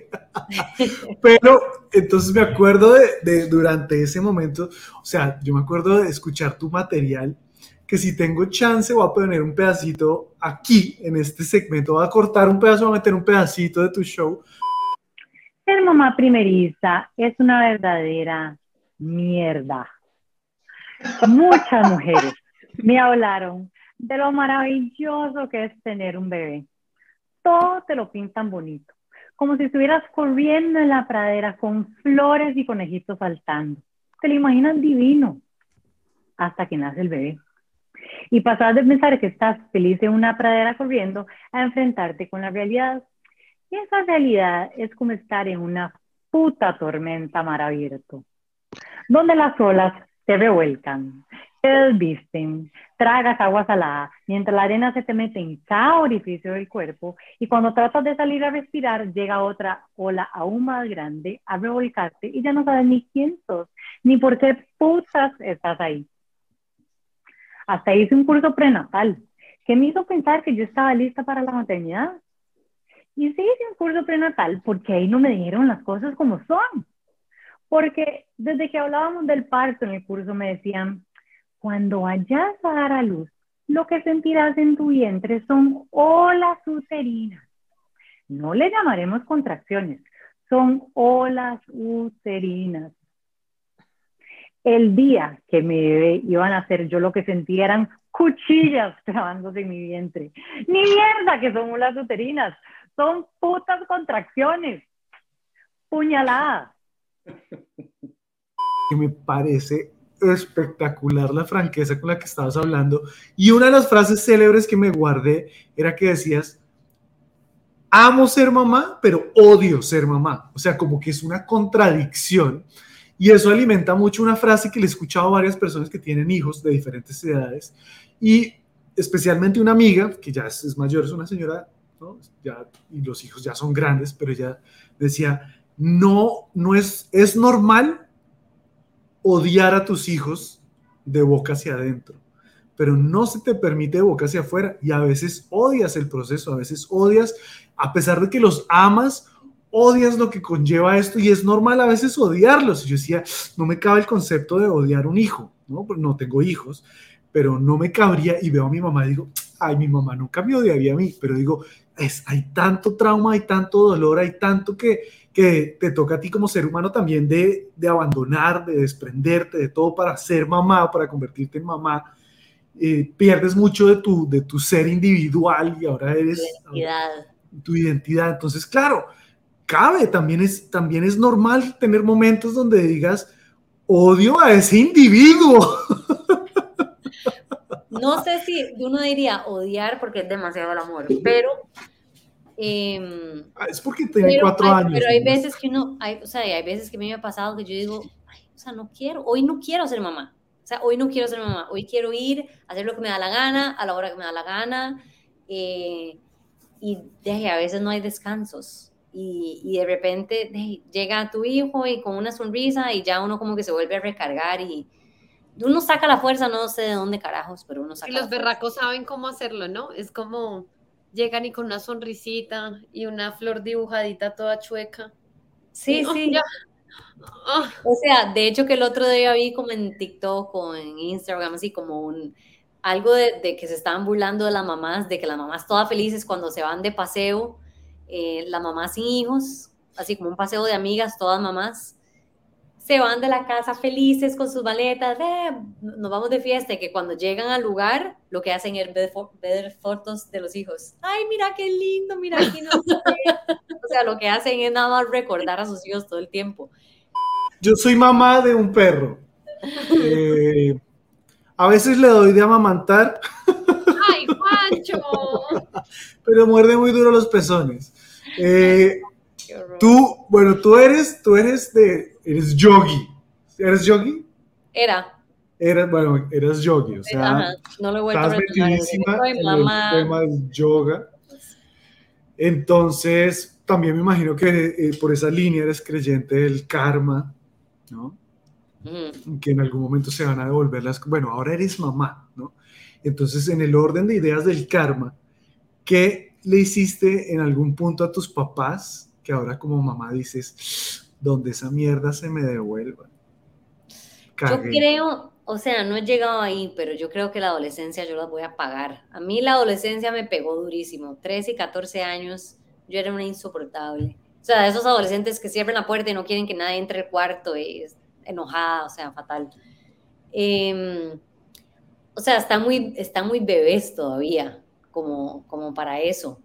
Speaker 1: Pero entonces me acuerdo de durante ese momento, o sea, yo me acuerdo de escuchar tu material, que si tengo chance voy a poner un pedacito aquí, en este segmento, voy a cortar un pedazo, voy a meter un pedacito de tu show.
Speaker 8: Ser mamá primeriza es una verdadera mierda. Muchas mujeres me hablaron de lo maravilloso que es tener un bebé. Todo te lo pintan bonito, como si estuvieras corriendo en la pradera con flores y conejitos saltando. Te lo imaginas divino hasta que nace el bebé. Y pasas de pensar que estás feliz en una pradera corriendo a enfrentarte con la realidad. Y esa realidad es como estar en una puta tormenta mar abierto, donde las olas te revuelcan, te desvisten, tragas agua salada, mientras la arena se te mete en cada orificio del cuerpo, y cuando tratas de salir a respirar, llega otra ola aún más grande a revolcarte y ya no sabes ni quién sos, ni por qué putas estás ahí. Hasta hice un curso prenatal que me hizo pensar que yo estaba lista para la maternidad. Y sí hice un curso prenatal porque ahí no me dijeron las cosas como son. Porque desde que hablábamos del parto en el curso me decían, cuando vayas a dar a luz, lo que sentirás en tu vientre son olas uterinas. No le llamaremos contracciones, son olas uterinas. El día que mi bebé iban a hacer, yo lo que sentía eran cuchillas clavándose en mi vientre. ¡Ni mierda que son olas uterinas! Son putas contracciones. Puñaladas.
Speaker 1: Que me parece espectacular la franqueza con la que estabas hablando. Y una de las frases célebres que me guardé era que decías, amo ser mamá, pero odio ser mamá. O sea, como que es una contradicción. Y eso alimenta mucho una frase que le he escuchado a varias personas que tienen hijos de diferentes edades. Y especialmente una amiga, que ya es mayor, es una señora, ¿no? Y los hijos ya son grandes, pero ella decía, no es normal odiar a tus hijos de boca hacia adentro, pero no se te permite de boca hacia afuera, y a veces odias el proceso, a veces odias, a pesar de que los amas, odias lo que conlleva esto, y es normal a veces odiarlos. Y yo decía, no me cabe el concepto de odiar un hijo, ¿no? No tengo hijos, pero no me cabría, y veo a mi mamá y digo, ay, mi mamá nunca me odiaría a mí, pero digo, hay tanto trauma, hay tanto dolor, hay tanto que te toca a ti como ser humano también de abandonar, de desprenderte de todo para ser mamá, para convertirte en mamá. Pierdes mucho de tu ser individual y ahora eres tu identidad. Entonces, claro, también es normal tener momentos donde digas, odio a ese individuo.
Speaker 7: No sé si uno diría odiar porque es demasiado el amor, pero
Speaker 1: es porque tiene 4 años.
Speaker 7: Pero hay veces que hay veces que me ha pasado que yo digo, no quiero, hoy no quiero ser mamá. O sea, hoy no quiero ser mamá, hoy quiero ir a hacer lo que me da la gana, a la hora que me da la gana, y a veces no hay descansos. Y de repente llega tu hijo y con una sonrisa y ya uno como que se vuelve a recargar y uno saca la fuerza, no sé de dónde carajos, pero uno saca
Speaker 2: Y
Speaker 7: la
Speaker 2: los
Speaker 7: fuerza.
Speaker 2: berracos saben cómo hacerlo, ¿no? Es como llegan y con una sonrisita y una flor dibujadita toda chueca.
Speaker 7: Sí,
Speaker 2: Y,
Speaker 7: sí.
Speaker 2: ya. Ah,
Speaker 7: O sea, de hecho que el otro día vi como en TikTok o en Instagram, así como algo de que se estaban burlando de las mamás, de que las mamás todas felices cuando se van de paseo, las mamás sin hijos, así como un paseo de amigas, todas mamás, se van de la casa felices con sus maletas, nos vamos de fiesta, y que cuando llegan al lugar, lo que hacen es ver fotos de los hijos. Ay, mira qué lindo, mira aquí no sé qué. O sea, lo que hacen es nada más recordar a sus hijos todo el tiempo.
Speaker 1: Yo soy mamá de un perro. A veces le doy de amamantar,
Speaker 2: ¡Ay, Juancho!
Speaker 1: pero muerde muy duro los pezones.
Speaker 7: Qué horror.
Speaker 1: Tú eres yogi. ¿Eres yogi? Eras yogi, o sea,
Speaker 7: Ajá, no lo he vuelto a
Speaker 1: estás
Speaker 7: retomar.
Speaker 1: metidísima
Speaker 7: Soy
Speaker 1: en el
Speaker 7: mamá.
Speaker 1: tema del yoga. Entonces, también me imagino que por esa línea eres creyente del karma, ¿no? Que en algún momento se van a devolver bueno, ahora eres mamá, ¿no? Entonces, en el orden de ideas del karma, ¿qué le hiciste en algún punto a tus papás que ahora como mamá dices, donde esa mierda se me devuelva?
Speaker 7: Yo creo, o sea, no he llegado ahí, pero yo creo que la adolescencia yo la voy a pagar. A mí la adolescencia me pegó durísimo. 13 y 14 años, yo era una insoportable. O sea, de esos adolescentes que cierran la puerta y no quieren que nadie entre al cuarto, y es enojada, o sea, fatal. O sea, están muy bebés todavía, como para eso.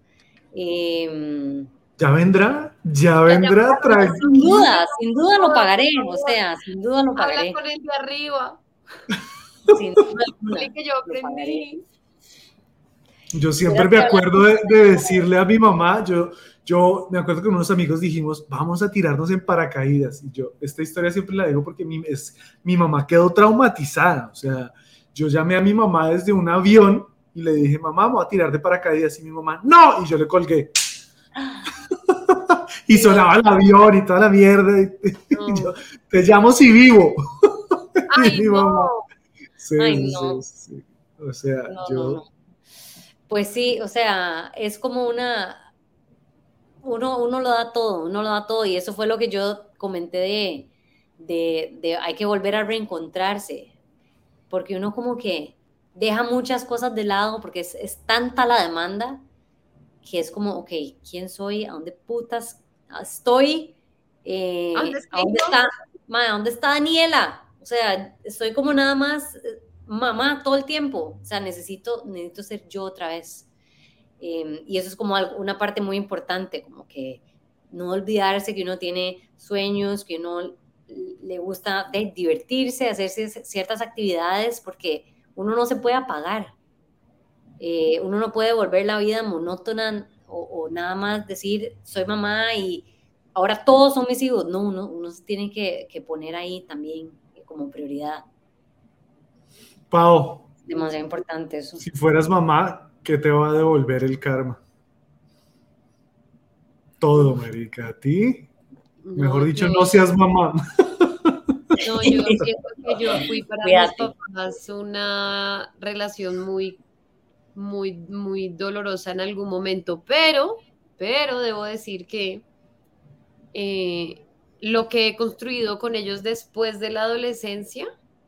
Speaker 1: Ya vendrá, tranquila.
Speaker 7: Sin duda lo pagaré, o sea, sin duda lo pagaré.
Speaker 2: Habla con el de arriba.
Speaker 7: Sin duda alguna,
Speaker 2: Que yo
Speaker 7: lo pagaré.
Speaker 2: aprendí.
Speaker 1: Yo siempre me acuerdo de decirle a mi mamá, yo me acuerdo que unos amigos dijimos, vamos a tirarnos en paracaídas. Y yo, esta historia siempre la digo porque mi mamá quedó traumatizada. O sea, yo llamé a mi mamá desde un avión y le dije, mamá, vamos a tirar de paracaídas. Y mi mamá, no, y yo le colgué. Y sonaba el avión y toda la mierda. Y yo, te llamo si vivo.
Speaker 2: Ay,
Speaker 1: y mi mamá, sí,
Speaker 7: Ay, no.
Speaker 1: sí. O sea,
Speaker 7: No. Pues sí, o sea, es como uno lo da todo, y eso fue lo que yo comenté de hay que volver a reencontrarse, porque uno como que deja muchas cosas de lado, porque es tanta la demanda, que es como, ok, ¿quién soy? ¿A dónde putas estoy? ¿Dónde está Daniela? O sea, estoy como nada más mamá todo el tiempo, o sea, necesito ser yo otra vez. Y eso es como una parte muy importante, como que no olvidarse que uno tiene sueños, que uno le gusta divertirse, hacerse ciertas actividades, porque uno no se puede apagar. Uno no puede volver la vida monótona o nada más decir, soy mamá y ahora todos son mis hijos. No, uno se tiene que poner ahí también como prioridad.
Speaker 1: Pau,
Speaker 7: Demasiado importante eso.
Speaker 1: Si fueras mamá, ¿qué te va a devolver el karma? Todo, marica. ¿A ti? Mejor dicho, no seas mamá.
Speaker 2: No, yo siento que yo fui para mis papás una relación muy, muy, muy dolorosa en algún momento, pero debo decir que lo que he construido con ellos después de la adolescencia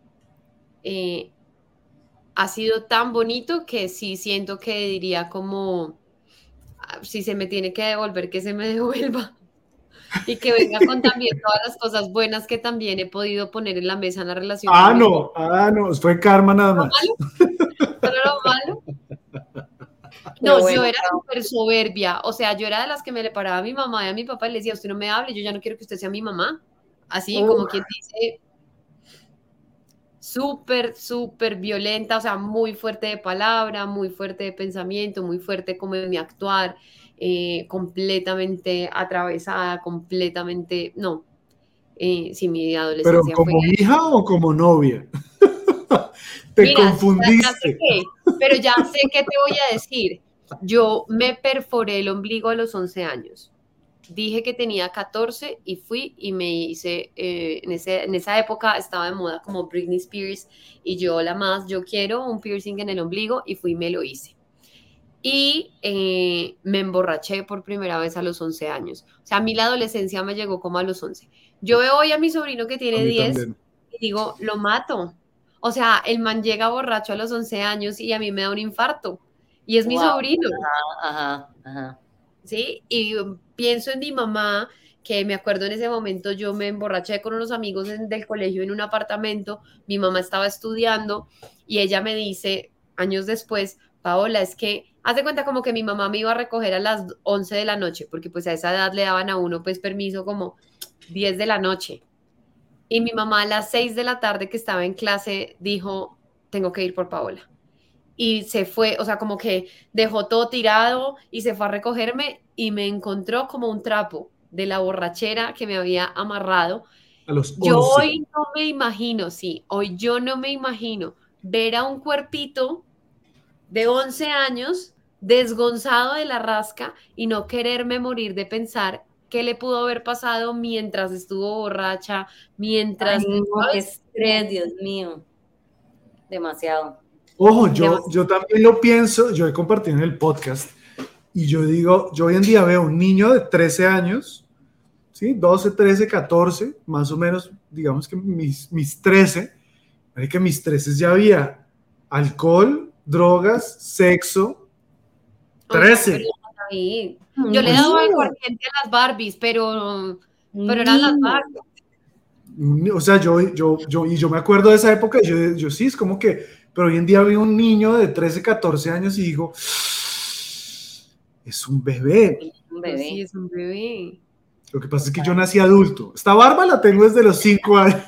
Speaker 2: ha sido tan bonito que sí siento que diría como, si se me tiene que devolver, que se me devuelva. Y que venga con también todas las cosas buenas que también he podido poner en la mesa en la relación.
Speaker 1: No, fue karma nada más.
Speaker 2: ¿Pero lo malo? No, yo era súper soberbia, o sea, yo era de las que me le paraba a mi mamá y a mi papá y le decía, usted no me hable, yo ya no quiero que usted sea mi mamá. Así, como quien dice, súper, súper violenta, o sea, muy fuerte de palabra, muy fuerte de pensamiento, muy fuerte como en mi actuar. Completamente atravesada, completamente, no, sí, mi adolescencia.
Speaker 1: ¿Pero como hija o como novia? Te confundiste.
Speaker 2: Pero ya sé qué te voy a decir. Yo me perforé el ombligo a los 11 años. dije que tenía 14 y fui y me hice, en esa época estaba de moda como Britney Spears y yo yo quiero un piercing en el ombligo y fui y me lo hice. Y me emborraché por primera vez a los 11 años. O sea, a mí la adolescencia me llegó como a los 11. Yo veo hoy a mi sobrino que tiene 10 también. Y digo, lo mato. O sea, el man llega borracho a los 11 años y a mí me da un infarto. Y es mi sobrino.
Speaker 7: Ajá.
Speaker 2: ¿Sí? Y pienso en mi mamá, que me acuerdo en ese momento yo me emborraché con unos amigos del colegio en un apartamento, mi mamá estaba estudiando y ella me dice, años después, Paola, es que, haz de cuenta como que mi mamá me iba a recoger a las 11 de la noche, porque pues a esa edad le daban a uno pues permiso como 10 de la noche. Y mi mamá a las 6 de la tarde que estaba en clase dijo, tengo que ir por Paola. Y se fue, o sea, como que dejó todo tirado y se fue a recogerme y me encontró como un trapo de la borrachera que me había amarrado.
Speaker 1: A los 11.
Speaker 2: Yo hoy no me imagino, hoy yo no me imagino ver a un cuerpito de 11 años desgonzado de la rasca y no quererme morir de pensar qué le pudo haber pasado mientras estuvo borracha, mientras...
Speaker 7: Ay, no, qué estrés, Dios mío. Demasiado.
Speaker 1: Ojo, yo también lo pienso, yo he compartido en el podcast y yo digo, yo hoy en día veo un niño de 13 años, ¿sí? 12, 13, 14, más o menos, digamos que mis 13, que mis 13 ya había alcohol, drogas, sexo, 13.
Speaker 2: Yo le he dado aguardiente a las Barbies, pero eran las Barbies.
Speaker 1: O sea, yo me acuerdo de esa época y yo sí, es como que, pero hoy en día veo un niño de 13, 14 años y digo, es un bebé.
Speaker 2: Sí, es un bebé.
Speaker 1: Lo que pasa es que yo nací adulto. Esta barba la tengo desde los 5 años.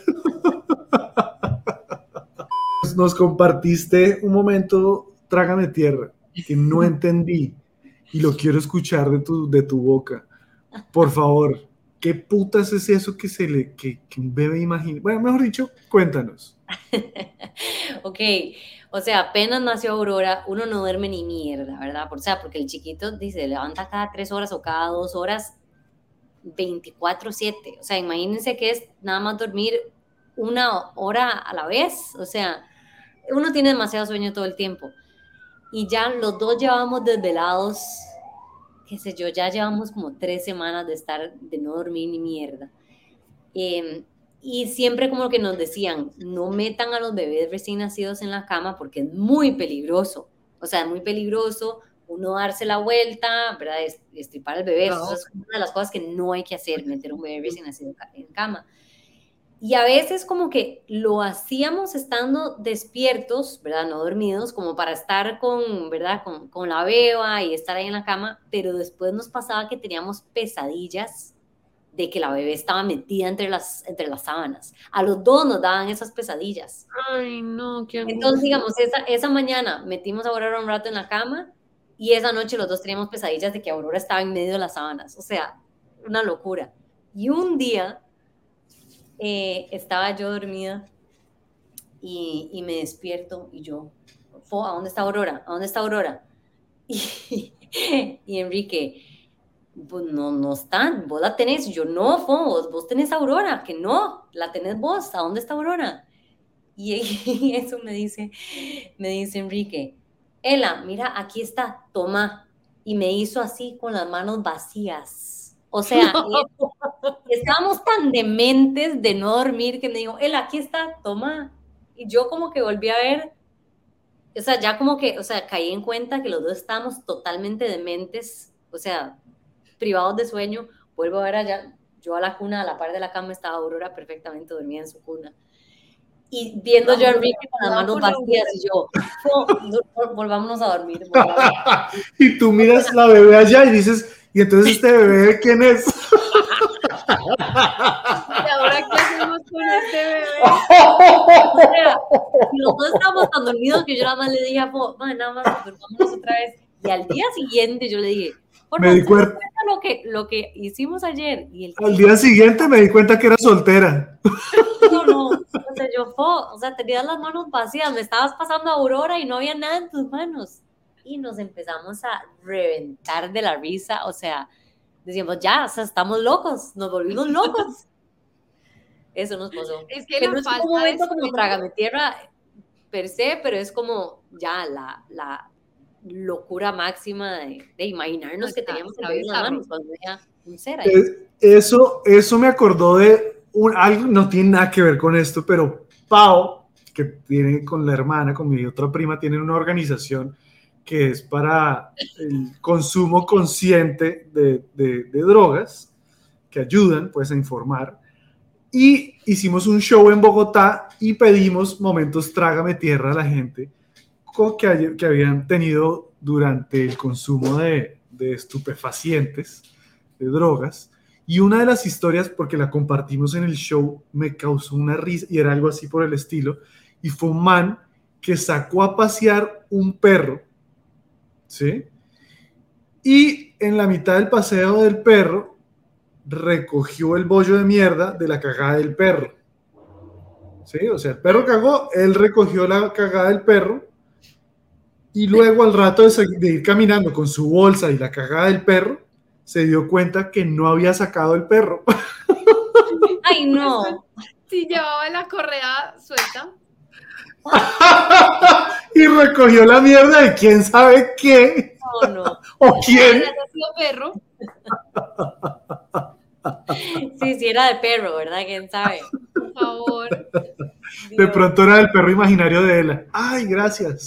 Speaker 1: Nos compartiste un momento, trágame tierra, que no entendí y lo quiero escuchar de tu boca. Por favor, ¿qué putas es eso que un bebé imagina? Bueno, mejor dicho, cuéntanos.
Speaker 7: Ok, o sea, apenas nació Aurora, uno no duerme ni mierda, ¿verdad? O sea, porque el chiquito dice, se levanta cada 3 horas o cada 2 horas, 24/7. O sea, imagínense que es nada más dormir 1 hora a la vez. O sea, uno tiene demasiado sueño todo el tiempo. Y ya los dos llevamos desvelados, qué sé yo, ya llevamos como 3 semanas de no dormir ni mierda. Y siempre como que nos decían, no metan a los bebés recién nacidos en la cama porque es muy peligroso. O sea, es muy peligroso uno darse la vuelta, ¿verdad? Estripar al bebé. Eso es una de las cosas que no hay que hacer, meter un bebé recién nacido en cama. Y a veces como que lo hacíamos estando despiertos, ¿verdad? No dormidos, como para estar ¿verdad? Con la beba y estar ahí en la cama, pero después nos pasaba que teníamos pesadillas de que la bebé estaba metida entre las sábanas. A los dos nos daban esas pesadillas.
Speaker 2: Ay, no, qué angustia.
Speaker 7: Entonces, digamos, esa mañana metimos a Aurora un rato en la cama y esa noche los dos teníamos pesadillas de que Aurora estaba en medio de las sábanas. O sea, una locura. Y un día estaba yo dormida y me despierto y yo, ¿a dónde está Aurora? ¿A dónde está Aurora? Y Enrique, pues no están, vos la tenés. Yo, no, vos tenés a Aurora, que no, la tenés vos, ¿a dónde está Aurora? Y eso me dice Enrique, Ela, mira, aquí está, toma. Y me hizo así con las manos vacías. O sea, estábamos tan dementes de no dormir que me dijo, Ela, aquí está, toma. Y yo como que volví a ver, o sea, ya como que, o sea, caí en cuenta que los dos estábamos totalmente dementes, o sea, privados de sueño. Vuelvo a ver allá, yo a la cuna, a la par de la cama estaba Aurora perfectamente dormida en su cuna. Y viendo yo a Enrique con las manos vacías y yo, volvámonos a dormir.
Speaker 1: Y tú miras la bebé allá y dices, ¿y entonces este bebé quién es?
Speaker 2: ¿Y ahora qué hacemos con este bebé?
Speaker 7: O sea, los dos estábamos tan dormidos que yo nada más le dije a Po, nada más, vámonos otra vez. Y al día siguiente yo le dije,
Speaker 1: me di cuenta
Speaker 7: lo que hicimos ayer. Y
Speaker 1: al día siguiente me di cuenta que era soltera.
Speaker 7: No, o sea, yo, o sea, tenías las manos vacías, me estabas pasando a Aurora y no había nada en tus manos. Y nos empezamos a reventar de la risa, o sea, decíamos, ya, o sea, estamos locos, nos volvimos locos. Eso nos pasó.
Speaker 2: Es que
Speaker 7: Que
Speaker 2: la
Speaker 7: no es
Speaker 2: falta
Speaker 7: un momento
Speaker 2: de
Speaker 7: como
Speaker 2: sueño-
Speaker 7: trágame tierra per se, pero es como ya la locura máxima de imaginarnos que teníamos el bebé en las manos cuando era un ser ahí.
Speaker 1: Eso me acordó de algo, no tiene nada que ver con esto, pero Pau, que tiene con la hermana, con mi otra prima, tienen una organización que es para el consumo consciente de drogas, que ayudan pues a informar. Y hicimos un show en Bogotá y pedimos momentos trágame tierra a la gente que habían tenido durante el consumo de estupefacientes, de drogas. Y una de las historias, porque la compartimos en el show, me causó una risa y era algo así por el estilo. Y fue un man que sacó a pasear un perro, ¿sí? Y en la mitad del paseo del perro recogió el bollo de mierda de la cagada del perro. ¿Sí? O sea, el perro cagó, él recogió la cagada del perro y luego al rato de ir caminando con su bolsa y la cagada del perro, se dio cuenta que no había sacado el perro.
Speaker 7: ¡Ay, no!
Speaker 2: Si llevaba la correa suelta.
Speaker 1: Y recogió la mierda de quién sabe qué.
Speaker 7: No.
Speaker 1: ¿O quién?
Speaker 2: Perro.
Speaker 7: Sí, era de perro, ¿verdad? ¿Quién sabe?
Speaker 2: Por favor.
Speaker 1: De pronto era el perro imaginario de Ela. ¡Ay, gracias!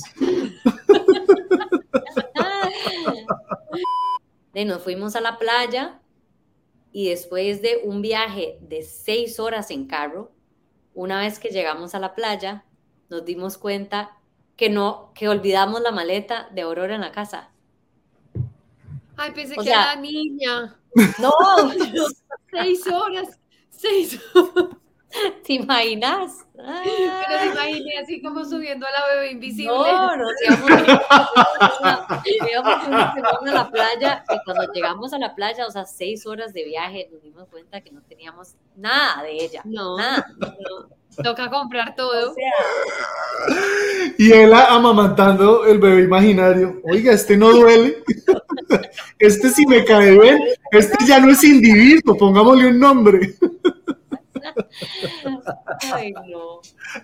Speaker 7: Y nos fuimos a la playa y después de un viaje de 6 horas en carro, una vez que llegamos a la playa, nos dimos cuenta que olvidamos la maleta de Aurora en la casa.
Speaker 2: Ay, pensé que era niña.
Speaker 7: No,
Speaker 2: 6 horas. 6 horas.
Speaker 7: ¿Te imaginas?
Speaker 2: Pero te imaginé así como subiendo a la bebé invisible.
Speaker 7: No, nos íbamos una semana a la playa y cuando llegamos a la playa, o sea, 6 horas de viaje, nos dimos cuenta que no teníamos nada de ella. Nada.
Speaker 2: No. Toca comprar todo.
Speaker 7: O sea,
Speaker 1: y él amamantando el bebé imaginario. Oiga, este no duele. Este sí me cae bien. Este ya no es individuo, pongámosle un nombre.
Speaker 7: Ay, no.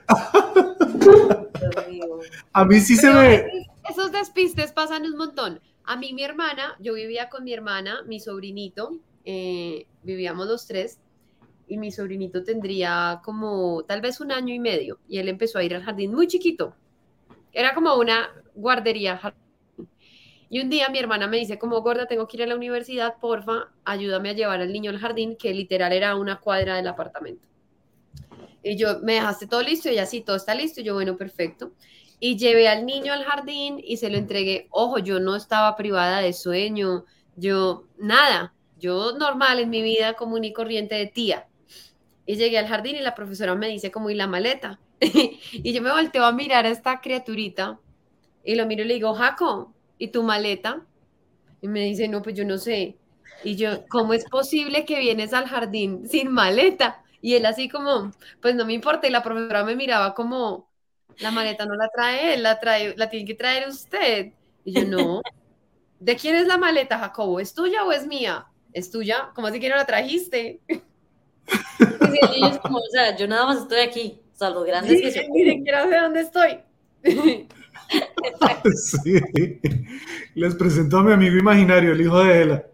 Speaker 7: Dios mío.
Speaker 1: A mí sí se me...
Speaker 2: Esos despistes pasan un montón. A mí, mi hermana, yo vivía con mi hermana, mi sobrinito, vivíamos los tres, y mi sobrinito tendría como tal vez 1 año y medio, y él empezó a ir al jardín muy chiquito. Era como una guardería. Y un día mi hermana me dice como, gorda, tengo que ir a la universidad, porfa, ayúdame a llevar al niño al jardín, que literal era a 1 cuadra del apartamento. Y yo, ¿me dejaste todo listo? Y ella, sí, todo está listo. Y yo, bueno, perfecto. Y llevé al niño al jardín y se lo entregué. Ojo, yo no estaba privada de sueño, yo, nada. Yo normal en mi vida común y corriente de tía. Y llegué al jardín y la profesora me dice como, ¿y la maleta? Y yo me volteo a mirar a esta criaturita y lo miro y le digo, Jaco, ¿y tu maleta? Y me dice, no, pues yo no sé. Y yo, ¿cómo es posible que vienes al jardín sin maleta? Y él así como, pues no me importa. Y la profesora me miraba como, la maleta no la trae él, la tiene que traer usted. Y yo, no. ¿De quién es la maleta, Jacobo? ¿Es tuya o es mía? ¿Es tuya? ¿Cómo así que no la trajiste?
Speaker 7: Y el niño es como, o sea, yo nada más estoy aquí. O sea, lo grande es que soy.
Speaker 2: Ni siquiera sé dónde estoy.
Speaker 1: Sí. Les presento a mi amigo imaginario, el hijo de Ela.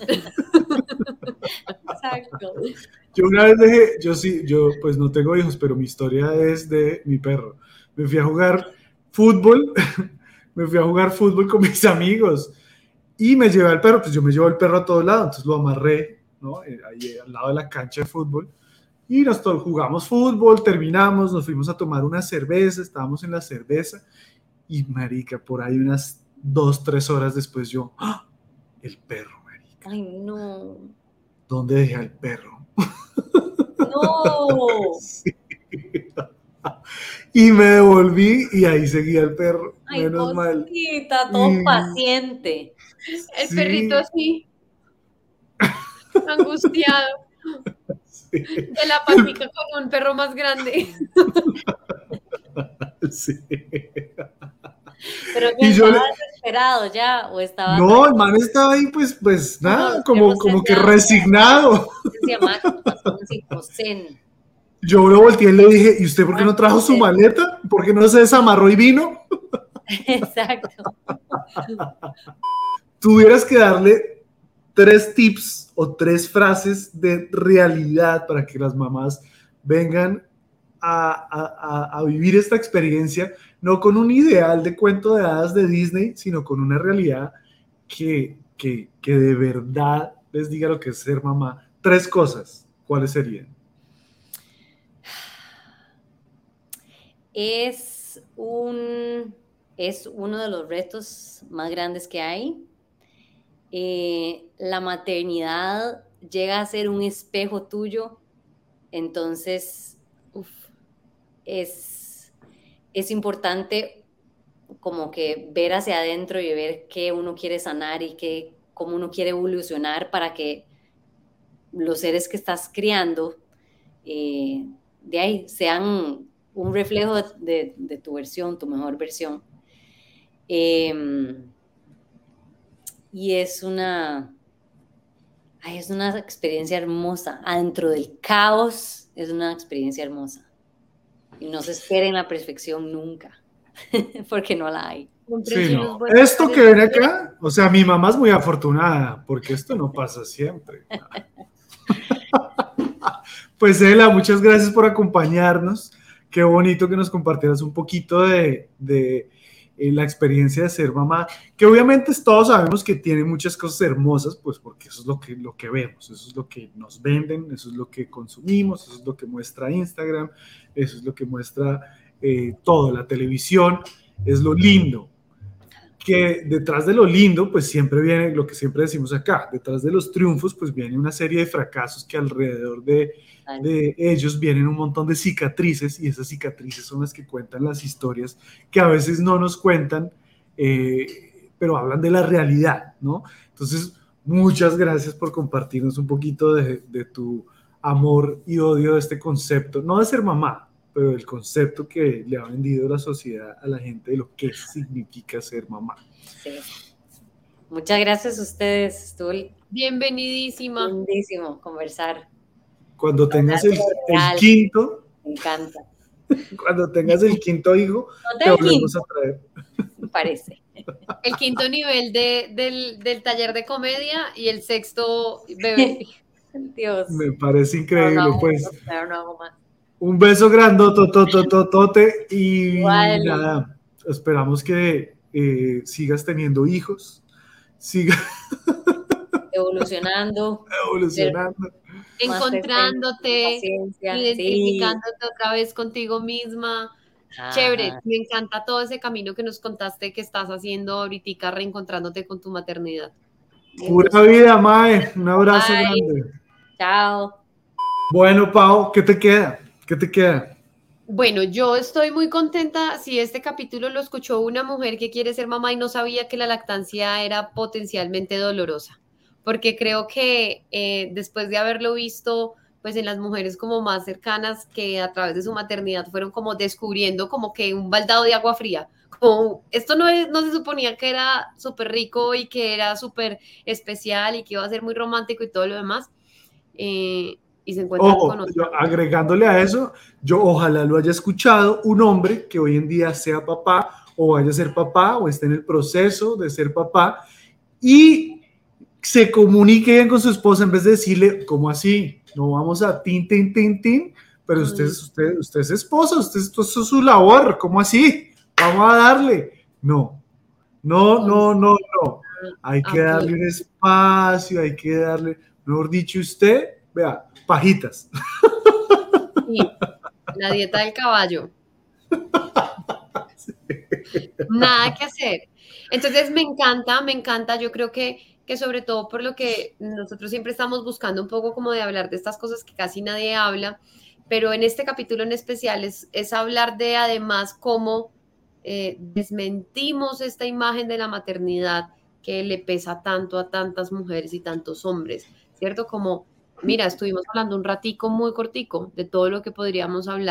Speaker 7: Exacto.
Speaker 1: Yo una vez dejé, yo pues no tengo hijos, pero mi historia es de mi perro. Me fui a jugar fútbol con mis amigos y me llevé al perro, pues yo me llevo el perro a todos lados, entonces lo amarré, ¿no? Ahí al lado de la cancha de fútbol y jugamos fútbol, terminamos, nos fuimos a tomar una cerveza, estábamos en la cerveza y marica, por ahí unas 2-3 horas después yo, ¡ah! El perro, marica.
Speaker 7: Ay, no.
Speaker 1: ¿Dónde dejé al perro?
Speaker 7: No.
Speaker 1: Sí. Y me devolví y ahí seguía el perro.
Speaker 7: Ay,
Speaker 1: menos mal.
Speaker 7: Cosita, todo paciente.
Speaker 2: El perrito así, angustiado,
Speaker 1: Sí.
Speaker 2: de la patica con un perro más grande.
Speaker 1: Sí.
Speaker 7: Pero
Speaker 1: Y yo
Speaker 7: nada desesperado ya o estaba...
Speaker 1: No, el man estaba ahí, pues nada, como que resignado.
Speaker 7: Se llama así, zen.
Speaker 1: Yo lo volteé y le dije, ¿y usted por qué no trajo su maleta? ¿Por qué no se desamarró y vino?
Speaker 7: Exacto.
Speaker 1: Tuvieras que darle 3 tips o 3 frases de realidad para que las mamás vengan a vivir esta experiencia, no con un ideal de cuento de hadas de Disney, sino con una realidad que de verdad les diga lo que es ser mamá. 3 cosas, ¿cuáles serían?
Speaker 7: Es uno de los retos más grandes que hay. La maternidad llega a ser un espejo tuyo, entonces es importante como que ver hacia adentro y ver qué uno quiere sanar y cómo uno quiere evolucionar para que los seres que estás criando de ahí sean un reflejo de tu versión, tu mejor versión. Y es una experiencia hermosa. Adentro del caos es una experiencia hermosa. Y no se esperen la perfección nunca, porque no la hay.
Speaker 1: Sí, no. Esto que ven acá, o sea, mi mamá es muy afortunada, porque esto no pasa siempre. Pues Ela, muchas gracias por acompañarnos. Qué bonito que nos compartieras un poquito de la experiencia de ser mamá, que obviamente todos sabemos que tiene muchas cosas hermosas, pues porque eso es lo que vemos, eso es lo que nos venden, eso es lo que consumimos, eso es lo que muestra Instagram, eso es lo que muestra todo, la televisión, es lo lindo. Que detrás de lo lindo, pues siempre viene lo que siempre decimos acá, detrás de los triunfos, pues viene una serie de fracasos que alrededor de ellos vienen un montón de cicatrices, y esas cicatrices son las que cuentan las historias que a veces no nos cuentan, pero hablan de la realidad, ¿no? Entonces, muchas gracias por compartirnos un poquito de tu amor y odio de este concepto, no de ser mamá, pero el concepto que le ha vendido la sociedad a la gente de lo que significa ser mamá.
Speaker 7: Sí. Muchas gracias a ustedes. Estuvo
Speaker 2: bienvenidísima.
Speaker 7: Lindísimo conversar.
Speaker 1: Cuando tengas el quinto,
Speaker 7: me encanta.
Speaker 1: Cuando tengas el quinto hijo, te volvemos a traer.
Speaker 7: Me parece.
Speaker 2: El quinto nivel del taller de comedia y el sexto bebé.
Speaker 7: Dios.
Speaker 1: Me parece increíble,
Speaker 7: no,
Speaker 1: pues.
Speaker 7: No hago más.
Speaker 1: Un beso grandototototote y
Speaker 7: Igual.
Speaker 1: Nada, esperamos que sigas teniendo hijos, sigas
Speaker 7: evolucionando,
Speaker 2: encontrándote, identificándote otra vez contigo misma. Chévere, me encanta todo ese camino que nos contaste que estás haciendo ahorita, reencontrándote con tu maternidad.
Speaker 1: Pura vida, Mae, un abrazo grande.
Speaker 7: Chao.
Speaker 1: Bueno, Pau, ¿qué te queda? ¿Qué te queda?
Speaker 2: Bueno, yo estoy muy contenta si este capítulo lo escuchó una mujer que quiere ser mamá y no sabía que la lactancia era potencialmente dolorosa, porque creo que después de haberlo visto pues en las mujeres como más cercanas que a través de su maternidad fueron como descubriendo como que un baldado de agua fría, como esto no se suponía que era súper rico y que era súper especial y que iba a ser muy romántico y todo lo demás, y se encuentran con otro.
Speaker 1: Agregándole a eso, yo ojalá lo haya escuchado un hombre que hoy en día sea papá o vaya a ser papá o esté en el proceso de ser papá y se comunique bien con su esposa en vez de decirle, ¿cómo así? No vamos a tin, pero usted es esposa, esto es su labor, ¿cómo así? Vamos a darle. No. Hay que darle un espacio, hay que darle, mejor dicho, usted, vea, pajitas.
Speaker 2: Sí, la dieta del caballo. Sí. Nada que hacer. Entonces me encanta, yo creo que sobre todo por lo que nosotros siempre estamos buscando un poco como de hablar de estas cosas que casi nadie habla, pero en este capítulo en especial es hablar de además cómo desmentimos esta imagen de la maternidad que le pesa tanto a tantas mujeres y tantos hombres, ¿cierto? Como, mira, estuvimos hablando un ratico muy cortico de todo lo que podríamos hablar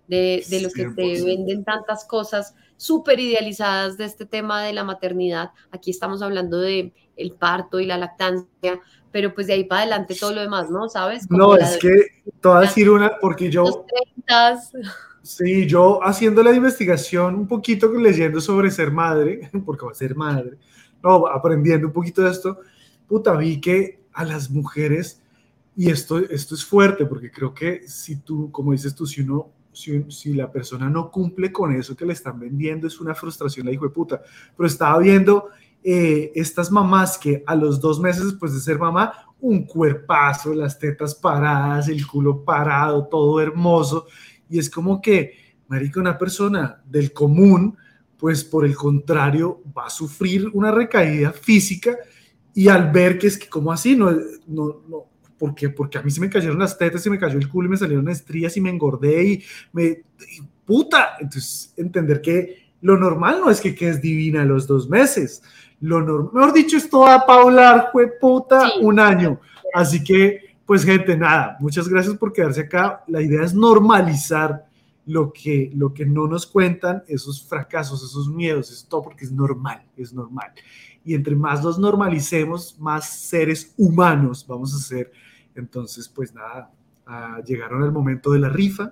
Speaker 2: de lo que te
Speaker 1: 100%.
Speaker 2: venden tantas cosas súper idealizadas de este tema de la maternidad. Aquí estamos hablando de el parto y la lactancia, pero pues de ahí para adelante todo lo demás, ¿no? ¿Sabes? Como
Speaker 1: No,
Speaker 2: la
Speaker 1: es que te voy a decir una, porque
Speaker 2: los
Speaker 1: yo,
Speaker 2: 30.
Speaker 1: sí, yo haciendo la investigación un poquito, leyendo sobre ser madre, porque va a ser madre, no, aprendiendo un poquito de esto, puta, vi que a las mujeres, y esto es fuerte, porque creo que si tú, como dices tú, si la persona no cumple con eso que le están vendiendo, es una frustración la hijo de puta. Pero estaba viendo estas mamás que a los 2 meses después de ser mamá, un cuerpazo, las tetas paradas, el culo parado, todo hermoso, y es como que, marica, una persona del común, pues por el contrario, va a sufrir una recaída física, y al ver que es que, ¿cómo así? No, ¿por qué? Porque a mí se me cayeron las tetas, se me cayó el culo y me salieron estrías y me engordé puta. Entonces, entender que lo normal no es que quedes divina a los 2 meses. Mejor dicho, esto va para hablar, puta,
Speaker 2: Sí.
Speaker 1: 1 año. Así que, pues, gente, nada, muchas gracias por quedarse acá. La idea es normalizar lo que no nos cuentan, esos fracasos, esos miedos, es todo porque es normal, es normal. Y entre más los normalicemos, más seres humanos vamos a ser. Entonces, pues nada, llegaron el momento de la rifa.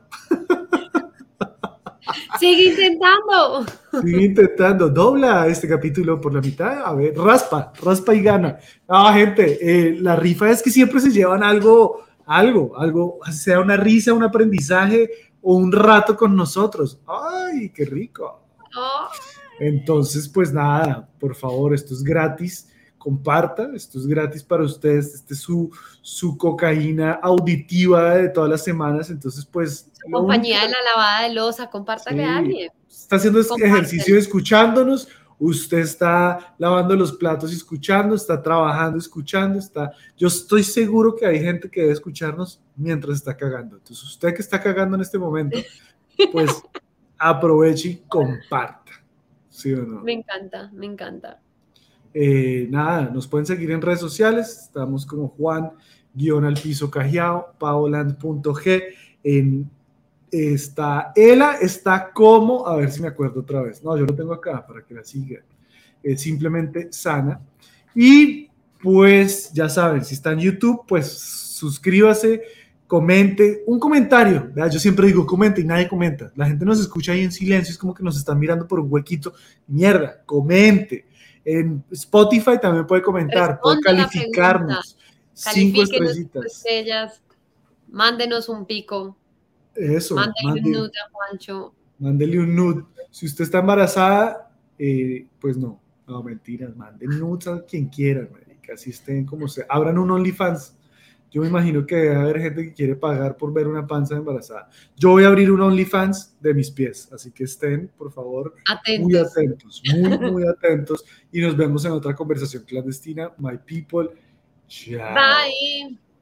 Speaker 2: Sigue intentando.
Speaker 1: Sigue intentando, dobla este capítulo por la mitad, a ver, raspa y gana. No, gente, la rifa es que siempre se llevan algo, sea una risa, un aprendizaje o un rato con nosotros. ¡Ay, qué rico!
Speaker 2: Oh.
Speaker 1: Entonces, pues nada, por favor, esto es gratis, comparta, esto es gratis para ustedes, este es su cocaína auditiva de todas las semanas, entonces pues...
Speaker 2: Compañía de la lavada de loza, compártale a alguien.
Speaker 1: Está haciendo ejercicio escuchándonos, usted está lavando los platos y escuchando, está trabajando escuchando, yo estoy seguro que hay gente que debe escucharnos mientras está cagando, entonces usted que está cagando en este momento, pues aproveche y comparta. ¿Sí o no?
Speaker 2: Me encanta, me encanta.
Speaker 1: Nada, nos pueden seguir en redes sociales, estamos como Juan-Alpizo Cajiao, paoland.g, está como, a ver si me acuerdo otra vez, no, yo lo tengo acá para que la sigan, simplemente Sana, y pues ya saben, si está en YouTube, pues suscríbase, comente, un comentario, ¿verdad? Yo siempre digo comente y nadie comenta, la gente nos escucha ahí en silencio, es como que nos están mirando por un huequito, mierda, comente. En Spotify también puede comentar, puede calificarnos, 5 estrellitas.
Speaker 2: Mándenos un pico.
Speaker 1: Eso.
Speaker 2: Mándele un nude a Juancho.
Speaker 1: Mándele un nude. Si usted está embarazada, pues no, mentiras, manden nudes a quien quiera, marica, así estén como sea. Abran un OnlyFans. Yo me imagino que debe haber gente que quiere pagar por ver una panza embarazada. Yo voy a abrir un OnlyFans de mis pies, así que estén, por favor, muy atentos, muy atentos. Y nos vemos en otra conversación clandestina. My people, chao.
Speaker 2: Bye.